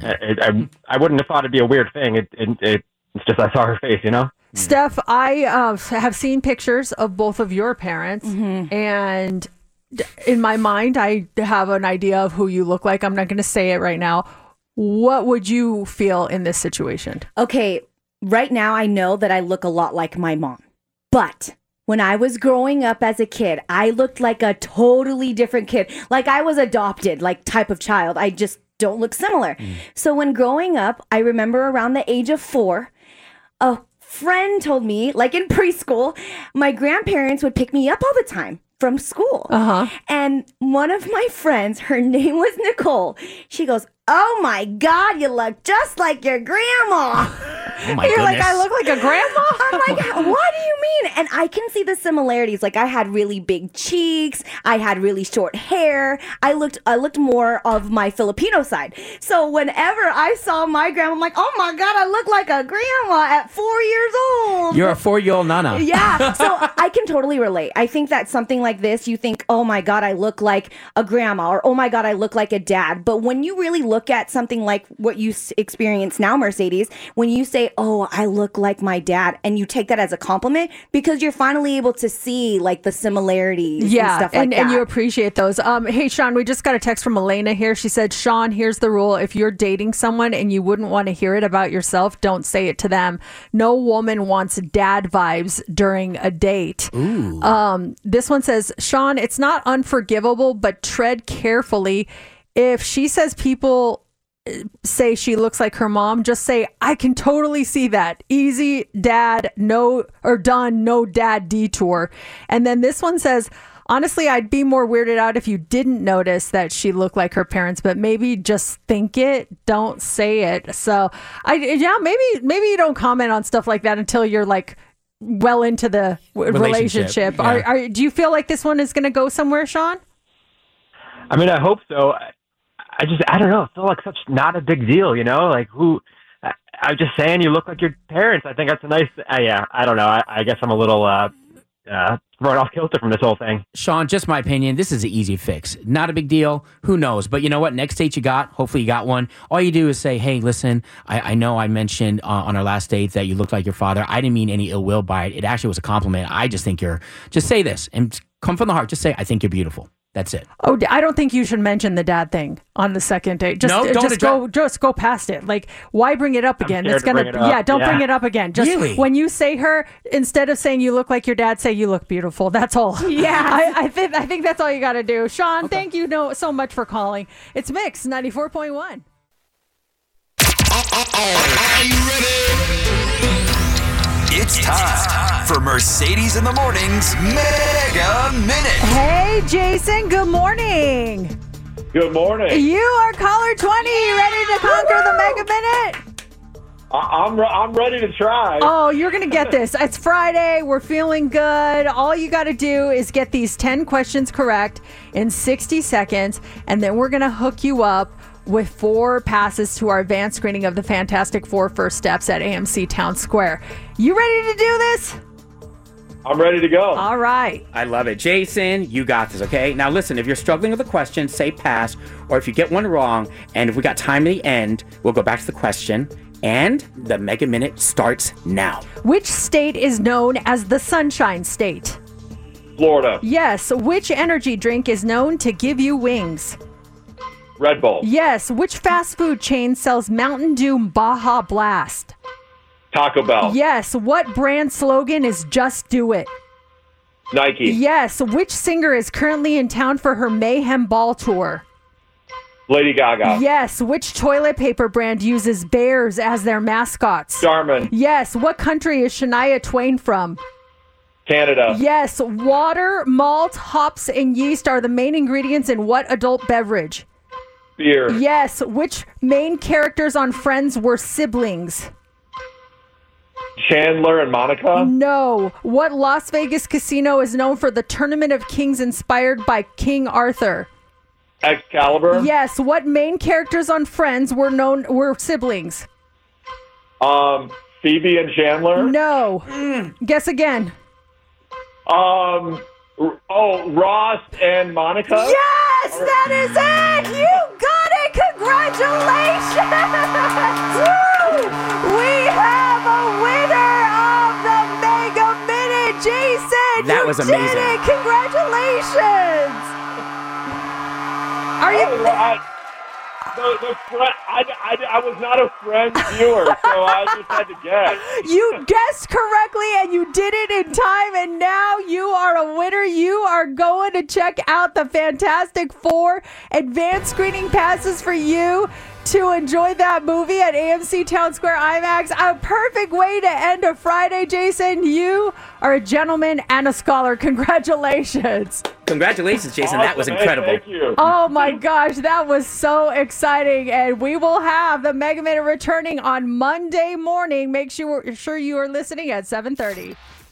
I wouldn't have thought it'd be a weird thing. It's just I saw her face, Steph, I have seen pictures of both of your parents, and in my mind, I have an idea of who you look like. I'm not going to say it right now. What would you feel in this situation? Okay, right now I know that I look a lot like my mom. But when I was growing up as a kid, I looked like a totally different kid. Like I was adopted, type of child. I just don't look similar. So when growing up, I remember around the age of 4, a friend told me, in preschool, my grandparents would pick me up all the time from school. And one of my friends, her name was Nicole. She goes, oh my God, you look just like your grandma. Oh my You're goodness. like, I look like a grandma? I'm like, what do you mean? And I can see the similarities. I had really big cheeks. I had really short hair. I looked more of my Filipino side. So whenever I saw my grandma, I'm like, oh my God, I look like a grandma at 4 years old. You're a 4-year-old nana. Yeah. So I can totally relate. I think that something like this, you think, oh my God, I look like a grandma, or oh my God, I look like a dad. But when you really look look at something like what you experience now, Mercedes, when you say, oh, I look like my dad, and you take that as a compliment because you're finally able to see like the similarities and stuff like that. And you appreciate those. Hey, Sean, we just got a text from Elena here. She said, Sean, here's the rule. If you're dating someone and you wouldn't want to hear it about yourself, don't say it to them. No woman wants dad vibes during a date. Ooh. This one says, Sean, it's not unforgivable, but tread carefully. If she says people say she looks like her mom, just say, I can totally see that. Easy dad, no dad detour. And then this one says, honestly, I'd be more weirded out if you didn't notice that she looked like her parents, but maybe just think it, don't say it. So maybe you don't comment on stuff like that until you're like well into the relationship. Yeah. Do you feel like this one is going to go somewhere, Sean? I mean, I hope so. I don't know. It's still like such not a big deal, you know? Like I'm just saying you look like your parents. I think that's a nice, I don't know. I guess I'm a little thrown off kilter from this whole thing. Sean, just my opinion, this is an easy fix. Not a big deal. Who knows? But you know what? Next date you got, hopefully you got one. All you do is say, hey, listen, I know I mentioned on our last date that you looked like your father. I didn't mean any ill will by it. It actually was a compliment. I just think just say this and come from the heart. Just say, I think you're beautiful. That's it. Oh, I don't think you should mention the dad thing on the second date. Just go past it. Like, why bring it up again? Don't bring it up again. Just really? When you say her, instead of saying you look like your dad, say you look beautiful. That's all. Yeah. I think that's all you got to do. Sean, thank you so much for calling. It's Mix 94.1. Are you ready? It's time for Mercedes in the Morning's Mega Minute. Hey, Jason. Good morning. Good morning. You are caller 20. You ready to conquer the Mega Minute? I'm ready to try. Oh, you're going to get this. It's Friday. We're feeling good. All you got to do is get these 10 questions correct in 60 seconds, and then we're going to hook you up with 4 passes to our advanced screening of the Fantastic Four First Steps at AMC Town Square. You ready to do this? I'm ready to go. All right. I love it. Jason, you got this, okay? Now listen, if you're struggling with a question, say pass, or if you get one wrong, and if we got time at the end, we'll go back to the question, and the Mega Minute starts now. Which state is known as the Sunshine State? Florida. Yes. Which energy drink is known to give you wings? Red Bull. Yes. Which fast food chain sells Mountain Dew Baja Blast? Taco Bell. Yes. What brand slogan is Just Do It? Nike. Yes. Which singer is currently in town for her Mayhem Ball tour? Lady Gaga. Yes. Which toilet paper brand uses bears as their mascots? Charmin. Yes. What country is Shania Twain from? Canada. Yes. Water, malt, hops, and yeast are the main ingredients in what adult beverage? Beer. Yes. Which main characters on Friends were siblings? Chandler and Monica. No. What Las Vegas casino is known for the Tournament of Kings inspired by King Arthur? Excalibur. Yes. What main characters on Friends were siblings? Phoebe and Chandler. No. Guess again. Ross and Monica. Yes, that is it. You got it. Congratulations. Woo! We have a winner of the Mega Minute, Jason. That was amazing. You did it. Congratulations. Are you? I was not a Friends viewer, so I just had to guess. You guessed correctly, and you did it in time, and now you are a winner. You are going to check out the Fantastic Four advanced screening passes for you to enjoy that movie at AMC Town Square IMAX. A perfect way to end a Friday, Jason. You are a gentleman and a scholar. Congratulations. Congratulations, Jason. That was incredible. Thank you. Oh my gosh, that was so exciting. And we will have the Mega Minute returning on Monday morning. Make sure you are listening at 7:30.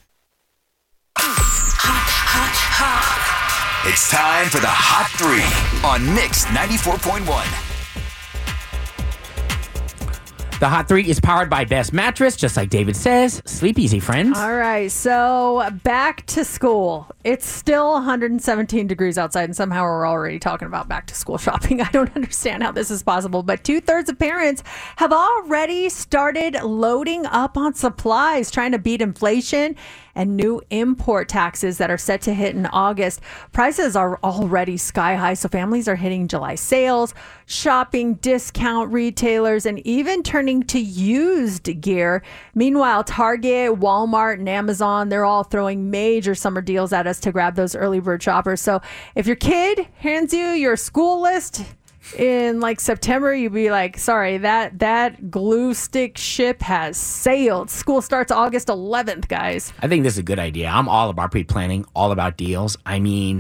It's time for the Hot 3 on Mix 94.1. The Hot 3 is powered by Best Mattress, just like David says. Sleep easy, friends. All right, so back to school. It's still 117 degrees outside, and somehow we're already talking about back to school shopping. I don't understand how this is possible, but 2/3 of parents have already started loading up on supplies, trying to beat inflation and new import taxes that are set to hit in August. Prices are already sky high, so families are hitting July sales, shopping discount retailers, and even turning to used gear. Meanwhile, Target, Walmart, and Amazon, they're all throwing major summer deals at us to grab those early bird shoppers. So if your kid hands you your school list in like September, you'd be like, sorry, that glue stick ship has sailed. School starts August 11th, guys. I think this is a good idea. I'm all about pre-planning, all about deals. I mean,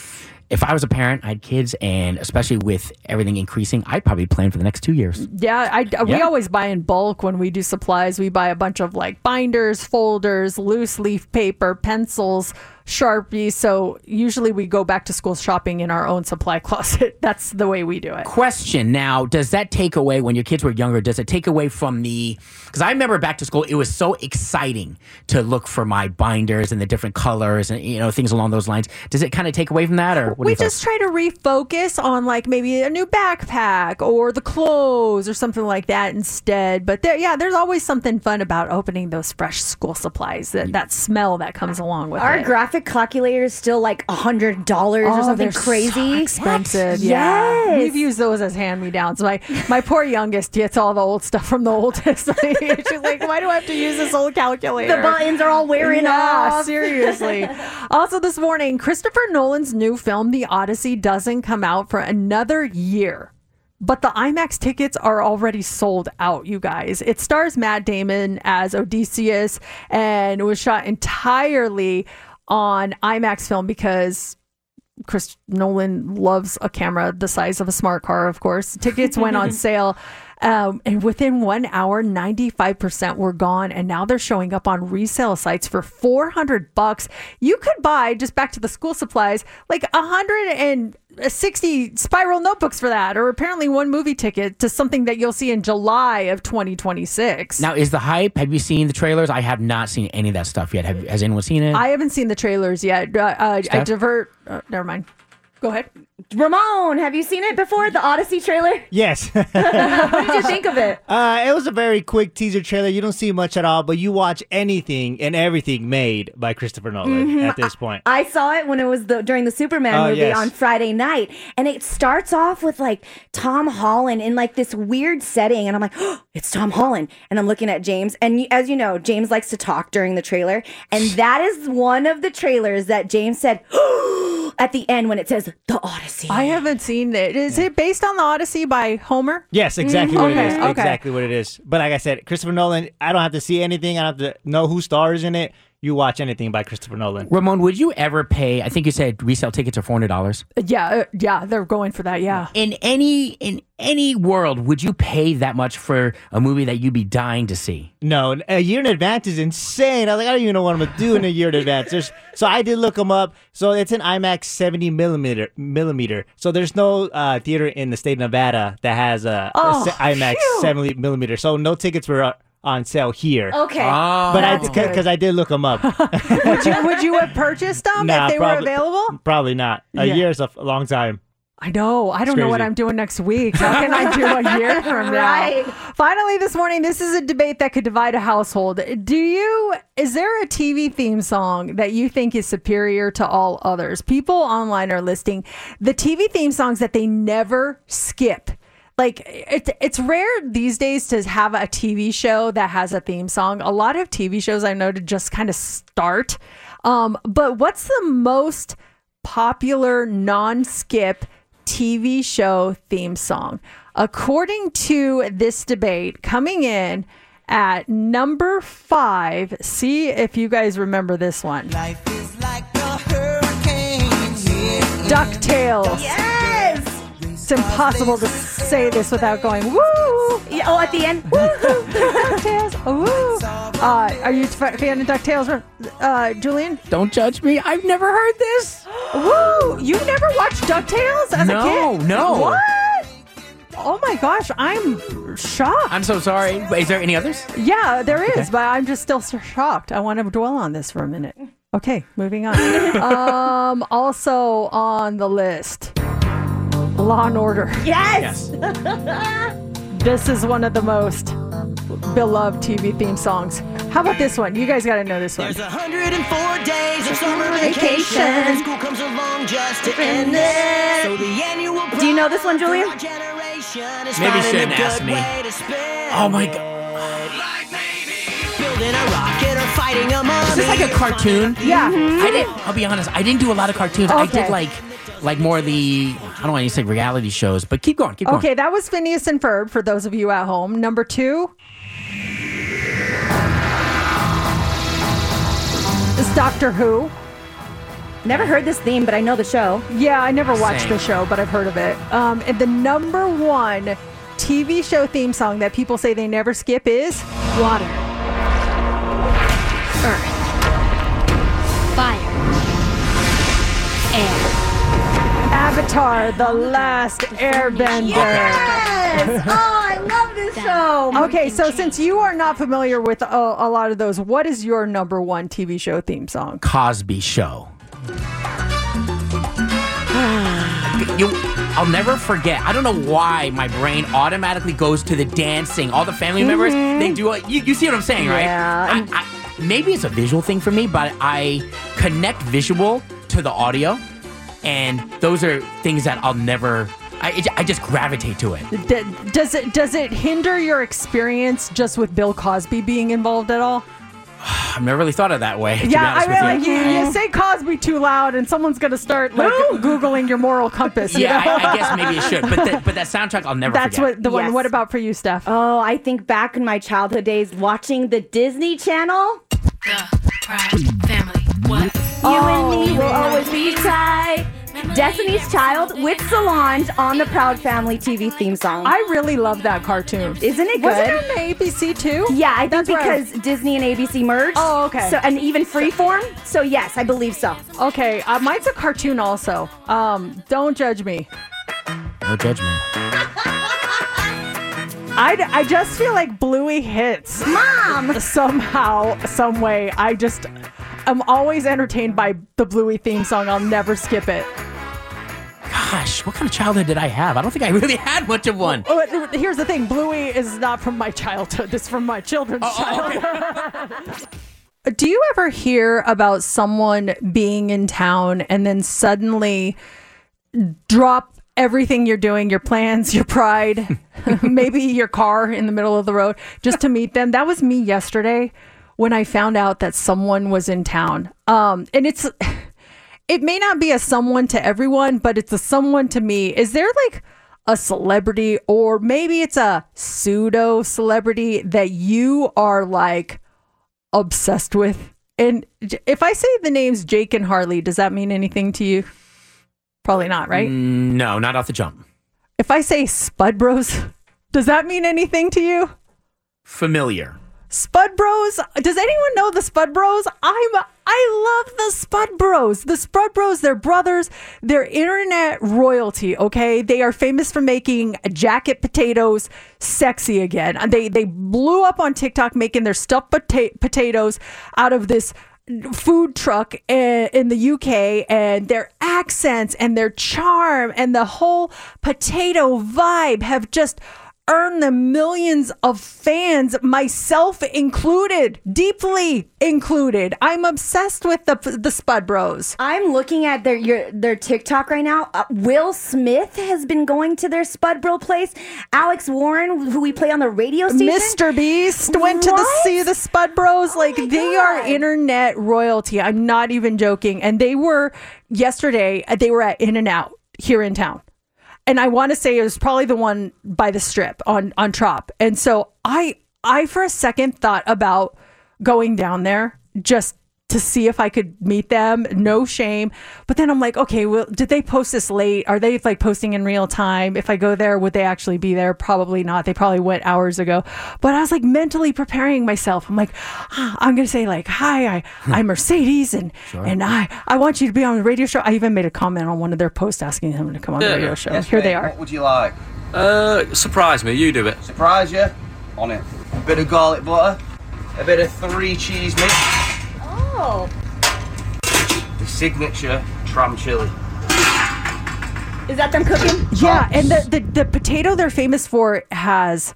if I was a parent, I had kids, and especially with everything increasing, I'd probably plan for the next 2 years. Yeah, we always buy in bulk when we do supplies. We buy a bunch of like binders, folders, loose leaf paper, pencils, Sharpies. So usually we go back to school shopping in our own supply closet. That's the way we do it. Question now, does that take away, when your kids were younger, does it take away from because I remember back to school, it was so exciting to look for my binders and the different colors and, things along those lines. Does it kind of take away from that, or what do you We just try to refocus on like maybe a new backpack or the clothes or something like that instead. But there's always something fun about opening those fresh school supplies, that smell that comes along with Our it. graphic calculator is still like $100 or something they're crazy. So expensive. Yeah. Yes. We've used those as hand-me-downs. My poor youngest gets all the old stuff from the oldest. She's like, why do I have to use this old calculator? The buttons are all wearing off. Seriously. Also this morning, Christopher Nolan's new film, The Odyssey, doesn't come out for another year. But the IMAX tickets are already sold out, you guys. It stars Matt Damon as Odysseus, and it was shot entirely on IMAX film because Chris Nolan loves a camera the size of a smart car, of course. Tickets went on sale. And within 1 hour, 95% were gone. And now they're showing up on resale sites for $400. You could buy, just back to the school supplies, like 160 spiral notebooks for that, or apparently one movie ticket to something that you'll see in July of 2026. Now, is the hype? Have you seen the trailers? I have not seen any of that stuff yet. Has anyone seen it? I haven't seen the trailers yet. Never mind. Go ahead. Ramon, have you seen it before? The Odyssey trailer? Yes. What did you think of it? It was a very quick teaser trailer. You don't see much at all, but you watch anything and everything made by Christopher Nolan at this point. I saw it when it was during the Superman movie on Friday night, and it starts off with like Tom Holland in like this weird setting, and I'm like, oh, it's Tom Holland, and I'm looking at James, and as you know, James likes to talk during the trailer, and that is one of the trailers that James said at the end when it says The Odyssey. I haven't seen it. Is it based on The Odyssey by Homer? Yes, exactly what it is. Okay. Exactly what it is. But like I said, Christopher Nolan, I don't have to see anything. I don't have to know who stars in it. You watch anything by Christopher Nolan. Ramon, would you ever pay, I think you said resale tickets are $400? Yeah, they're going for that, yeah. In any world, would you pay that much for a movie that you'd be dying to see? No, a year in advance is insane. I was like, I don't even know what I'm going to do in a year in advance. So I did look them up. So it's an IMAX 70 millimeter. So there's no theater in the state of Nevada that has a IMAX 70 millimeter. So no tickets were on sale here. Okay. But because I did look them up. Would you have purchased them if they were available? Probably not. A year is a long time. I know. I don't know what I'm doing next week. How can I do a year from now? Right. Finally, this morning, this is a debate that could divide a household. Is there a TV theme song that you think is superior to all others? People online are listing the TV theme songs that they never skip. Like, it's rare these days to have a TV show that has a theme song. A lot of TV shows I know to just kind of start. But what's the most popular non-skip TV show theme song? According to this debate, coming in at number 5, see if you guys remember this one. Life is like a hurricane. DuckTales. Yes! It's impossible to say this without going, woo! Yeah, at the end, woo! DuckTales, woo! Are you a fan of DuckTales, Julian? Don't judge me. I've never heard this. Woo! You've never watched DuckTales as a kid? No. What? Oh my gosh, I'm shocked. I'm so sorry. Wait, is there any others? Yeah, there is, Okay. but I'm just still so shocked. I want to dwell on this for a minute. Okay, moving on. Also on the list, Law and Order. Yes. This is one of the most beloved TV theme songs. How about this one? You guys got to know this one. There's 104 days of summer vacation, and school comes along just to end it. So the annual Do you know this one, Julia? Maybe you shouldn't ask me. Oh my god. Building a rocket or fighting a mummy. Is this like a cartoon? Yeah. I'll be honest, I didn't do a lot of cartoons. I Okay. did like more of the, I don't want to say reality shows, but keep going. Okay, that was Phineas and Ferb for those of you at home. Number 2 is Doctor Who. Never heard this theme, but I know the show. Yeah, I never watched Same. the show, but I've heard of it. And the number 1 TV show theme song that people say they never skip is Water, Earth, Fire, Air. Avatar: The Last Airbender. Yes! Oh, I love this show. Okay, so since you are not familiar with a lot of those, what is your number 1 TV show theme song? Cosby Show. I'll never forget. I don't know why my brain automatically goes to the dancing. All the family members, they do it. You see what I'm saying, right? Yeah. Maybe it's a visual thing for me, but I connect visual to the audio, and those are things that I'll never. I just gravitate to it. Does it hinder your experience just with Bill Cosby being involved at all? I've never really thought of it that way. to be Yeah, honest I with mean, you. you say Cosby too loud, and someone's gonna start like Googling your moral compass. you Yeah, know? I guess maybe it should. But that soundtrack, I'll never That's forget. what the one. Yes. What about for you, Steph? Oh, I think back in my childhood days watching the Disney Channel. Family. What? You and me will always be tight. Destiny's Child with Solange on the Proud Family TV theme song. I really love that cartoon. Isn't it good? Wasn't it on the ABC too? Yeah, I think That's where I- because Disney and ABC merged. Oh, okay. So and even Freeform. So yes, I believe so. Okay, mine's a cartoon also. Don't judge me. No judgment. I just feel like Bluey hits. Mom! Somehow, some way. I'm always entertained by the Bluey theme song. I'll never skip it. Gosh, what kind of childhood did I have? I don't think I really had much of one. Oh, here's the thing. Bluey is not from my childhood. This is from my children's childhood. Do you ever hear about someone being in town and then suddenly drop everything you're doing, your plans, your pride, maybe your car in the middle of the road just to meet them? That was me yesterday when I found out that someone was in town. And it may not be a someone to everyone, but it's a someone to me. Is there like a celebrity, or maybe it's a pseudo celebrity that you are like obsessed with? And if I say the names Jake and Harley, does that mean anything to you? Probably not, right? No, not off the jump. If I say Spud Bros, does that mean anything to you? Familiar. Spud Bros. Does anyone know the Spud Bros? I love the Spud Bros. The Spud Bros, they're brothers. They're internet royalty, okay? They are famous for making jacket potatoes sexy again. They blew up on TikTok making their stuffed potatoes out of this food truck in the UK, and their accents and their charm and the whole potato vibe have just earned them millions of fans, myself included, deeply included. I'm obsessed with the Spud Bros. I'm looking at their TikTok right now. Will Smith has been going to their Spud Bro place. Alex Warren, who we play on the radio station. Mr. Beast went to see the Spud Bros. They are internet royalty. I'm not even joking. And they were yesterday. They were at In-N-Out here in town. And I want to say it was probably the one by the Strip on Trop. And so I for a second thought about going down there just to see if I could meet them. No shame. But then I'm like, okay, well, did they post this late? Are they like posting in real time? If I go there, would they actually be there? Probably not. They probably went hours ago. But I was like mentally preparing myself. I'm like, I'm going to say like, hi, I'm Mercedes and I want you to be on the radio show. I even made a comment on one of their posts asking them to come on the radio show. Yes, Here they ma'am. are. What would you like? Surprise me. You do it. Surprise you? On it. A bit of garlic butter, a bit of 3 cheese mix, Oh. the signature tram chili. Is that them cooking? Yeah, and the potato they're famous for has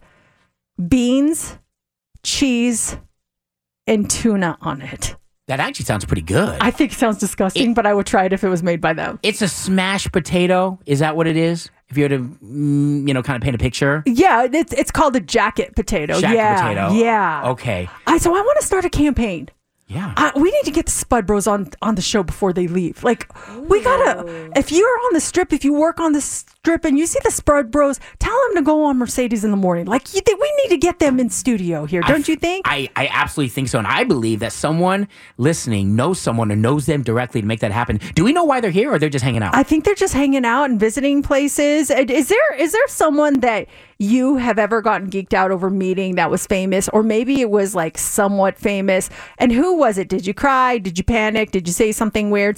beans, cheese, and tuna on it. That actually sounds pretty good. I think it sounds disgusting, but I would try it if it was made by them. It's a smashed potato. Is that what it is? If you were to, kind of paint a picture. Yeah, it's called a jacket potato. Jacket yeah, potato. Yeah. Okay. So I want to start a campaign. Yeah. We need to get the Spud Bros on the show before they leave. Like, we gotta, if you're on the strip, if you work on the strip and you see the Spud Bros, tell them to go on Mercedes in the morning. Like, we need to get them in studio here, don't you think? I absolutely think so. And I believe that someone listening knows someone or knows them directly to make that happen. Do we know why they're here or they're just hanging out? I think they're just hanging out and visiting places. Is there someone that you have ever gotten geeked out over meeting that was famous, or maybe it was like somewhat famous? And who was it? Did you cry? Did you panic? Did you say something weird?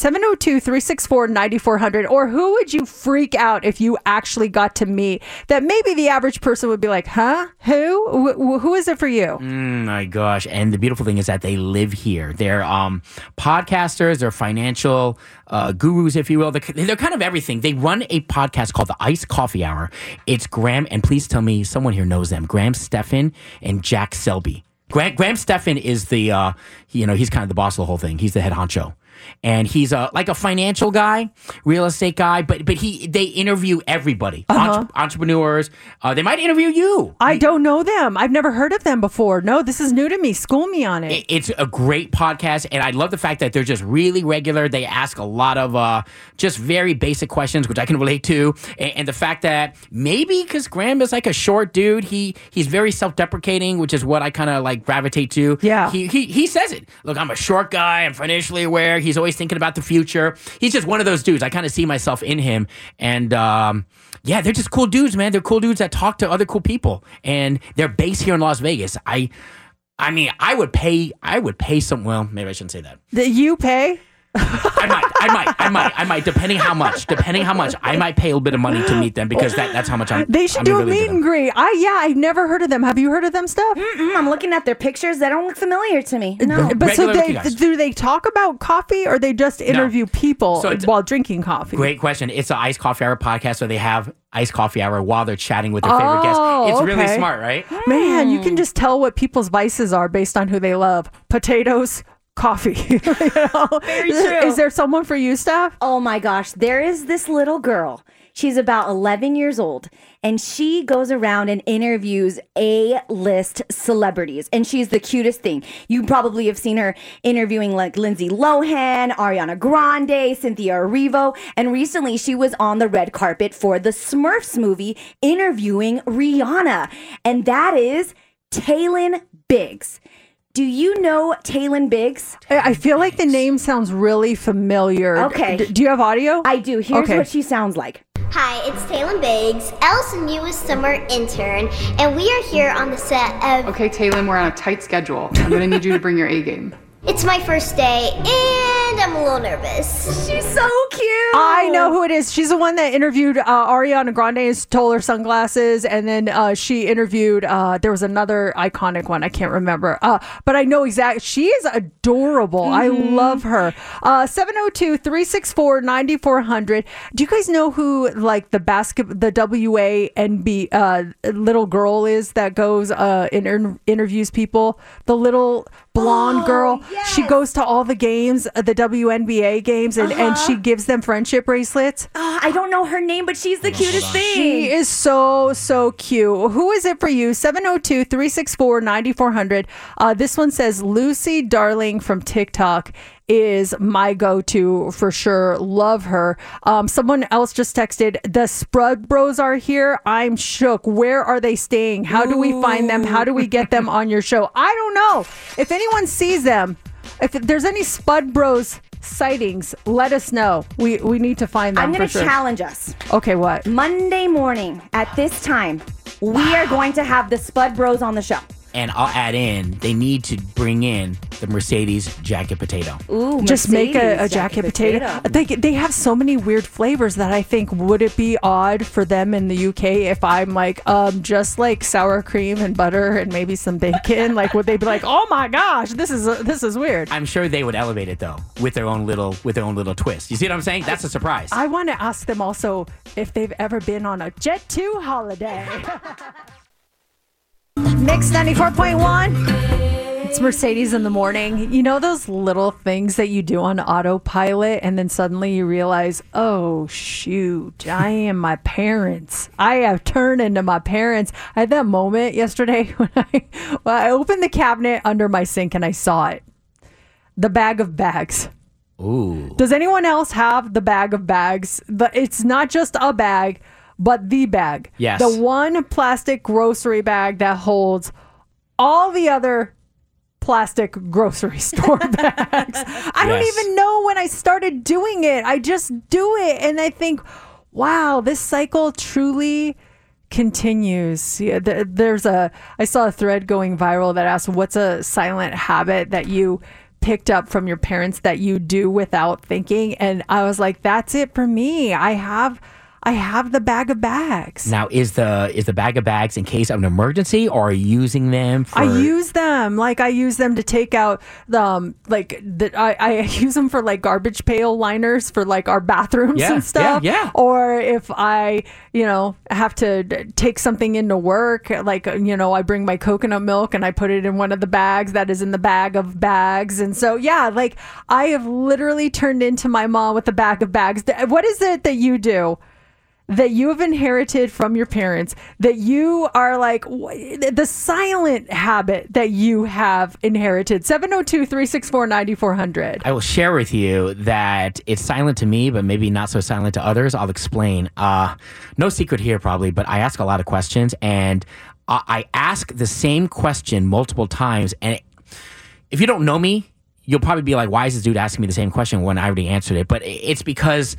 702-364-9400. Or who would you freak out if you actually got to meet that maybe the average person would be like, huh? Who is it for you? My gosh. And the beautiful thing is that they live here. They're podcasters, they're financial gurus, if you will. They're kind of everything. They run a podcast called the Iced Coffee Hour. It's Graham, and please tell me someone here knows them, Graham Stephan and Jack Selby. Graham Stephan is the, he's kind of the boss of the whole thing. He's the head honcho. And he's like a financial guy, real estate guy, but they interview everybody, entrepreneurs. They might interview you. I don't know them. I've never heard of them before. No, this is new to me. School me on it. It's a great podcast, and I love the fact that they're just really regular. They ask a lot of just very basic questions, which I can relate to, and the fact that maybe because Graham is like a short dude, he's very self-deprecating, which is what I kind of like gravitate to. Yeah, he says it. Look, I'm a short guy. I'm financially aware. He's always thinking about the future. He's just one of those dudes. I kind of see myself in him. And they're just cool dudes, man. They're cool dudes that talk to other cool people. And they're based here in Las Vegas. I mean, I would pay some, well, maybe I shouldn't say that. You pay? I might, depending how much, I might pay a little bit of money to meet them because that's how much They should do a meet and greet. I've never heard of them. Have you heard of them, Steph? I'm looking at their pictures. They don't look familiar to me. No. But so do they talk about coffee or they just interview people while drinking coffee? Great question. It's an Iced Coffee Hour podcast, so they have Iced Coffee Hour while they're chatting with their favorite guests. It's really smart, right? Man, you can just tell what people's vices are based on who they love. Potatoes, coffee. Very true. Is there someone for you, Steph? Oh my gosh, there is this little girl. She's about 11 years old, and she goes around and interviews A-list celebrities, and she's the cutest thing. You probably have seen her interviewing like Lindsay Lohan, Ariana Grande, Cynthia Erivo, and recently she was on the red carpet for the Smurfs movie interviewing Rihanna, and that is Taylin Biggs. Do you know Taylin Biggs? I feel like the name sounds really familiar. Okay. Do you have audio? I do. Here's what she sounds like. Hi, it's Taylin Biggs, Elle's newest summer intern, and we are here on the set of... Okay, Taylin, we're on a tight schedule. I'm going to need you to bring your A game. It's my first day, and I'm a little nervous. She's so cute. I know who it is. She's the one that interviewed Ariana Grande and stole her sunglasses. And then she interviewed, there was another iconic one. I can't remember. But I know exactly. She is adorable. I love her. 702-364-9400. Do you guys know who like the WANB little girl is that goes and interviews people? The little blonde girl. Yes. She goes to all the games, the WNBA games, and she gives them friendship bracelets. I don't know her name, but she's the cutest thing. She is so cute. Who is it for you? 702-364-9400. This one says Lucy Darling from TikTok is my go-to for sure. Love her. Someone else just texted, the Spud Bros are here. I'm shook. Where are they staying? How do we find them? How do we get them on your show? I don't know. If anyone sees them, if there's any Spud Bros sightings, let us know. We need to find them. I'm going to challenge us. Okay, what? Monday morning at this time, we are going to have the Spud Bros on the show. and I'll add in, they need to bring in the Mercedes jacket potato. Ooh, Just make a Mercedes jacket potato. They have so many weird flavors that I think, would it be odd for them in the UK if I'm like, just like sour cream and butter and maybe some bacon? Like, would they be like, oh my gosh, this is weird? I'm sure they would elevate it though with their own little twist. You see what I'm saying? That's a surprise. I want to ask them also if they've ever been on a Jet2 holiday. Mix 94.1. It's Mercedes in the morning. You know those little things that you do on autopilot and then suddenly you realize, oh, shoot, I am my parents. I have turned into my parents. I had that moment yesterday when I opened the cabinet under my sink and I saw it. The bag of bags. Ooh. Does anyone else have the bag of bags? It's not just a bag, but the bag. Yes. The one plastic grocery bag that holds all the other plastic grocery store bags. I don't even know when I started doing it. I just do it. And I think, wow, this cycle truly continues. Yeah, I saw a thread going viral that asked, what's a silent habit that you picked up from your parents that you do without thinking? And I was like, that's it for me. I have the bag of bags. Now, is the bag of bags in case of an emergency, or are you using them for... I use them. Like, I use them to take out I use them for like garbage pail liners for like our bathrooms and stuff. Yeah. Or if I, have to take something into work, like, I bring my coconut milk and I put it in one of the bags that is in the bag of bags. And so, yeah, like I have literally turned into my mom with the bag of bags. What is it that you do that you have inherited from your parents, that you are like the silent habit that you have inherited? 702-364-9400. I will share with you that it's silent to me, but maybe not so silent to others. I'll explain. No secret here probably, but I ask a lot of questions, and I ask the same question multiple times. And if you don't know me, you'll probably be like, why is this dude asking me the same question when I already answered it? But it's because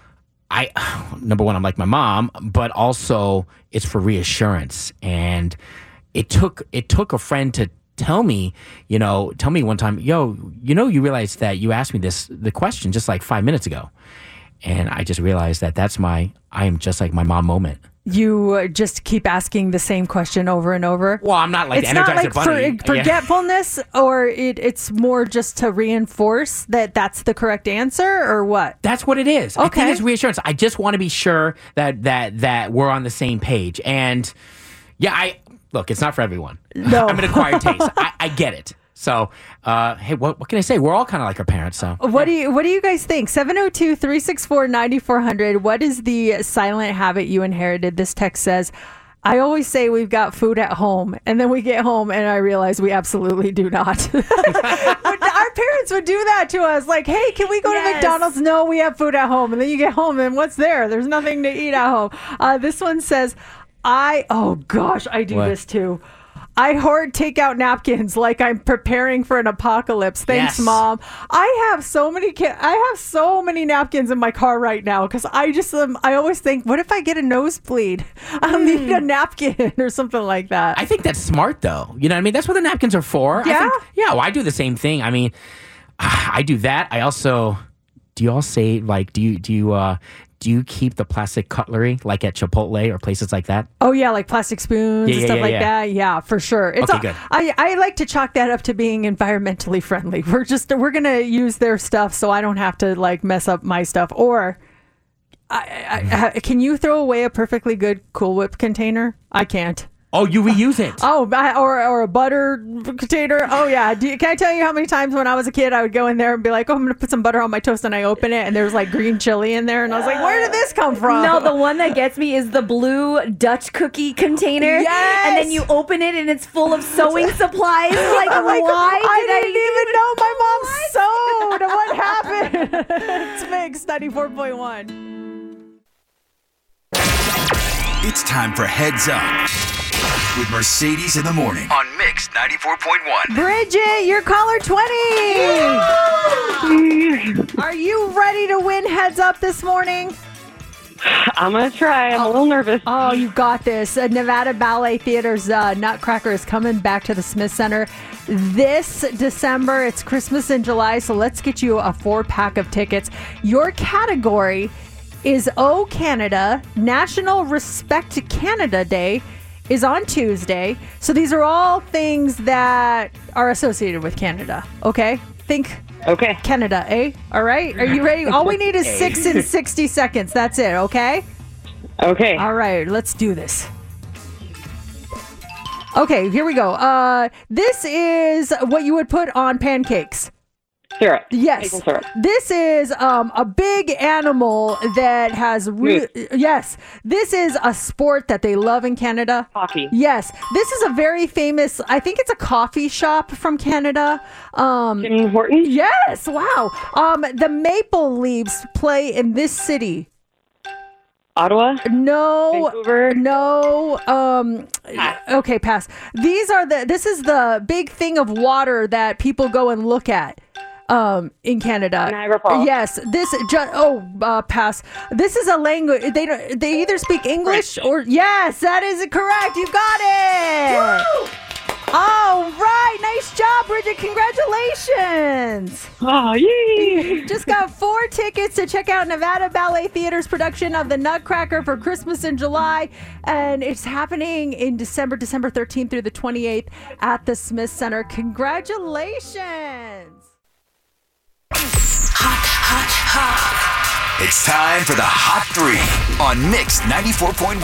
number one, I'm like my mom, but also it's for reassurance. And it took a friend to tell me one time, you realize that you asked me the question just like 5 minutes ago. And I just realized that I am just like my mom moment. You just keep asking the same question over and over? Well, I'm not like it's the Energizer not like Bunny. Forgetfulness, or it's more just to reinforce that that's the correct answer, or what? That's what it is. Okay. I think it's reassurance. I just want to be sure that we're on the same page. And yeah, look, it's not for everyone. No. I'm an acquired taste. I get it. So, hey, what can I say? We're all kind of like our parents. So, what do you guys think? 702-364-9400. What is the silent habit you inherited? This text says, I always say we've got food at home, and then we get home and I realize we absolutely do not. Our parents would do that to us. Like, hey, can we go to McDonald's? No, we have food at home. And then you get home and what's there? There's nothing to eat at home. This one says, I do this too. I hoard takeout napkins like I'm preparing for an apocalypse. Thanks, Yes. Mom. I have so many napkins in my car right now because I always think, what if I get a nosebleed? I'll need a napkin or something like that. I think that's smart, though. You know what I mean? That's what the napkins are for. Yeah? I do the same thing. I mean, I do that. I also, do you all say, like, do you keep the plastic cutlery like at Chipotle or places like that? Oh yeah, like plastic spoons and stuff like that. Yeah, for sure. It's Okay, good. I like to chalk that up to being environmentally friendly. We're gonna use their stuff so I don't have to like mess up my stuff. Or can you throw away a perfectly good Cool Whip container? I can't. Oh, you reuse it. Oh, or a butter container. Oh, yeah. Can I tell you how many times when I was a kid, I would go in there and be like, oh, I'm going to put some butter on my toast, and I open it, and there's like green chili in there, and I was like, where did this come from? No, the one that gets me is the blue Dutch cookie container. Yes! And then you open it, and it's full of sewing supplies. Like, why I didn't even know my mom sewed. What happened? It's Mix 94.1. It's time for Heads Up with Mercedes in the morning on Mix 94.1. Bridget, you're caller 20. Are you ready to win Heads Up this morning? I'm going to try. I'm a little nervous. Oh, you got this. Nevada Ballet Theater's Nutcracker is coming back to the Smith Center this December. It's Christmas in July, so let's get you a 4-pack of tickets. Your category is O Canada. National Respect Canada Day is on Tuesday. So these are all things that are associated with Canada. Okay? Think Canada, eh? All right. Are you ready? All we need is 6 and 60 seconds. That's it, okay? Okay. All right, let's do this. Okay, here we go. This is what you would put on pancakes. Syrup. Yes. Maple syrup. This is a big animal that has... Yes. This is a sport that they love in Canada. Hockey. Yes. This is a very famous... I think it's a coffee shop from Canada. Tim Hortons? Yes. Wow. The Maple Leafs play in this city. Ottawa? No. Vancouver? No. Okay, pass. This is the big thing of water that people go and look at. In Canada. Niagara Falls. Yes. Pass. This is a language. They either speak English or yes, that is correct. You got it. Woo! All right. Nice job, Bridget. Congratulations. Oh, yay. You just got 4 tickets to check out Nevada Ballet Theater's production of The Nutcracker for Christmas in July. And it's happening in December 13th through the 28th at the Smith Center. Congratulations. It's time for the Hot 3 on Mix 94.1.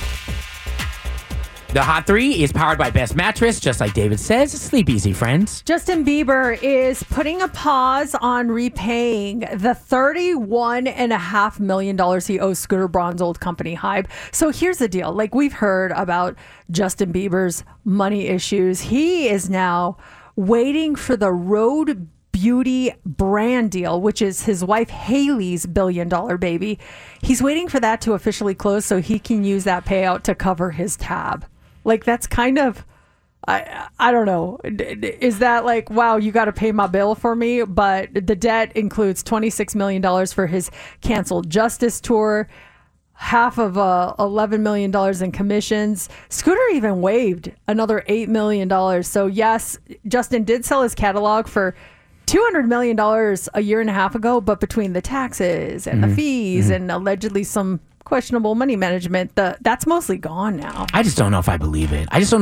The Hot 3 is powered by Best Mattress, just like David says. Sleep easy, friends. Justin Bieber is putting a pause on repaying the $31.5 million he owes Scooter Braun's old company, Hybe. So here's the deal. Like, we've heard about Justin Bieber's money issues. He is now waiting for the Rhode Beauty brand deal, which is his wife Hailey's $1 billion baby. He's waiting for that to officially close so he can use that payout to cover his tab. Like, that's kind of, I don't know. Is that like, wow, you got to pay my bill for me? But the debt includes $26 million for his canceled Justice tour, half of $11 million in commissions. Scooter even waived another $8 million. So yes, Justin did sell his catalog for $200 million a year and a half ago, but between the taxes and the fees and allegedly some questionable money management, that's mostly gone now. I just don't know if I believe it. I just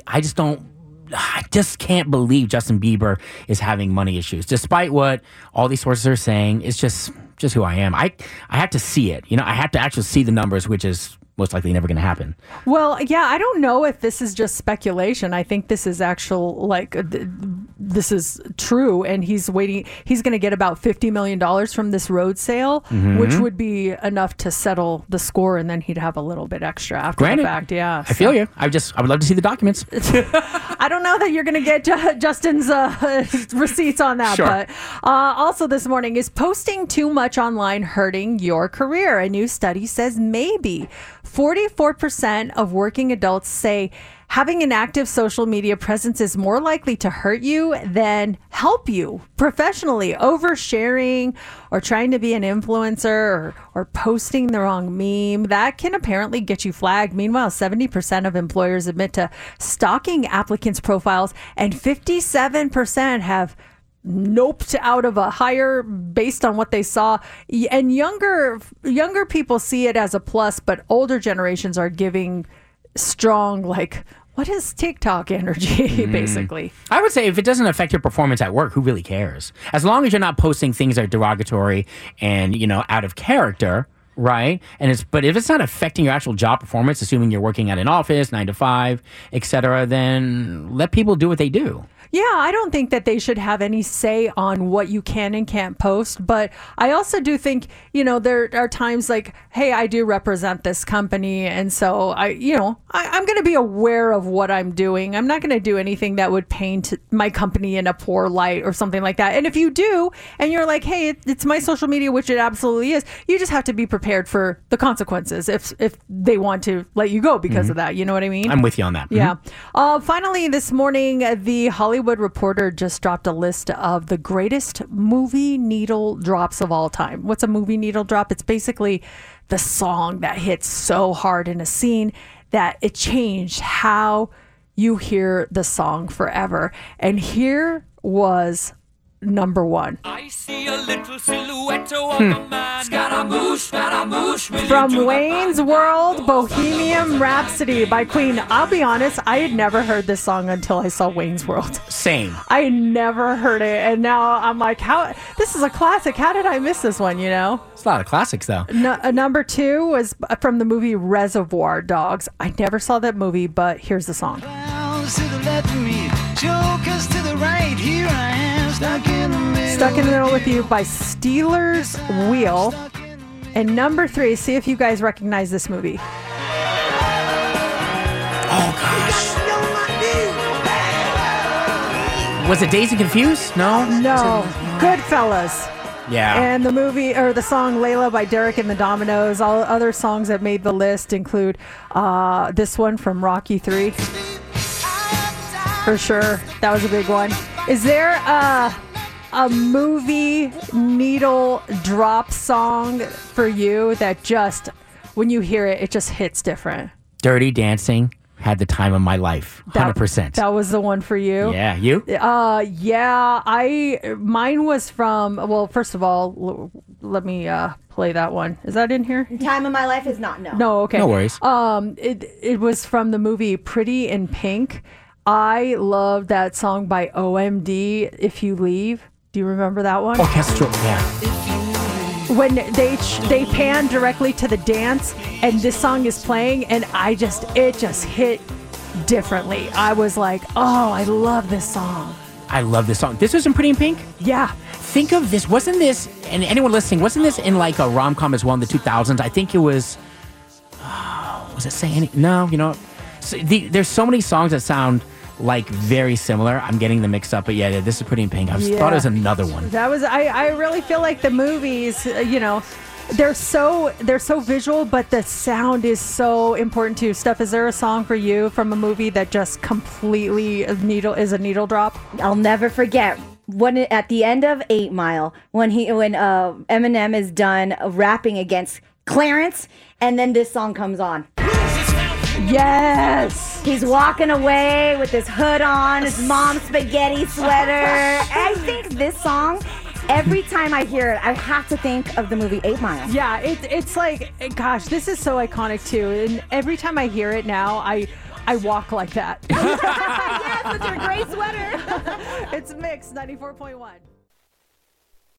can't believe Justin Bieber is having money issues, despite what all these sources are saying. It's just who I am. I have to see it. You know, I have to actually see the numbers, which is most likely never going to happen. Well, yeah, I don't know if this is just speculation. I think this is actual, this is true. And he's waiting. He's going to get about $50 million from this road sale, which would be enough to settle the score. And then he'd have a little bit extra after the fact. Yeah. I feel you. I would love to see the documents. I don't know that you're going to get Justin's receipts on that. Sure. But also this morning, is posting too much online hurting your career? A new study says maybe. 44% of working adults say having an active social media presence is more likely to hurt you than help you professionally. Oversharing or trying to be an influencer or posting the wrong meme, that can apparently get you flagged. Meanwhile, 70% of employers admit to stalking applicants' profiles, and 57% have noped out of a hire based on what they saw. And younger people see it as a plus, but older generations are giving strong, like, what is TikTok energy, basically? I would say if it doesn't affect your performance at work, who really cares? As long as you're not posting things that are derogatory and, out of character, right? But if it's not affecting your actual job performance, assuming you're working at an office, 9 to 5, etc., then let people do what they do. Yeah, I don't think that they should have any say on what you can and can't post. But I also do think, there are times like, hey, I do represent this company. And so I'm going to be aware of what I'm doing. I'm not going to do anything that would paint my company in a poor light or something like that. And if you do, and you're like, hey, it's my social media, which it absolutely is, you just have to be prepared for the consequences if they want to let you go because of that. You know what I mean? I'm with you on that. Yeah. Finally, this morning, the Hollywood Reporter just dropped a list of the greatest movie needle drops of all time. What's a movie needle drop? It's basically the song that hits so hard in a scene that it changed how you hear the song forever. And here was number one. I see a little silhouette of a man. Scaramouche, Scaramouche. From Wayne's World, Bohemian Rhapsody by Queen. I'll be honest, I had never heard this song until I saw Wayne's World. Same. I never heard it, and now I'm like, how? This is a classic. How did I miss this one, you know? It's a lot of classics, though. Number two was from the movie Reservoir Dogs. I never saw that movie, but here's the song. To the left of me, jokers to the right. Here I am, stuck in the middle. Stuck in the Middle with You by Steelers Wheel. And number three, see if you guys recognize this movie. Oh, gosh. Was it Dazed and Confused? No? No. Goodfellas. Yeah. And the movie, or the song Layla by Derek and the Dominoes. All other songs that made the list include this one from Rocky 3. For sure. That was a big one. Is there a movie needle drop song for you that just, when you hear it, it just hits different? Dirty Dancing had the time of my life. 100%. That was the one for you? Yeah. You? Yeah. Mine was from, well, first of all, let me play that one. Is that in here? Time of My Life is not, no. No, okay. No worries. It was from the movie Pretty in Pink. I love that song by OMD, If You Leave. Do you remember that one? Orchestral, yeah. When they pan directly to the dance and this song is playing and it just hit differently. I was like, oh, I love this song. I love this song. This was in Pretty in Pink? Yeah. Think of this. Wasn't this, and anyone listening, wasn't this in like a rom-com as well in the 2000s? I think it was, was it saying, no, you know, there's so many songs that sound like very similar. I'm getting them mixed up, but yeah, this is Pretty in Pink. I thought it was another one. That was, I really feel like the movies, you know, they're so visual, but the sound is so important too. Steph, is there a song for you from a movie that just completely is a needle drop? I'll never forget when at the end of 8 Mile, when Eminem is done rapping against Clarence, and then this song comes on. Yes! He's walking away with his hood on, his mom's spaghetti sweater. I think this song, every time I hear it, I have to think of the movie 8 Mile. Yeah, it's like, gosh, this is so iconic too. And every time I hear it now, I walk like that. Yes, with your gray sweater. It's Mix 94.1.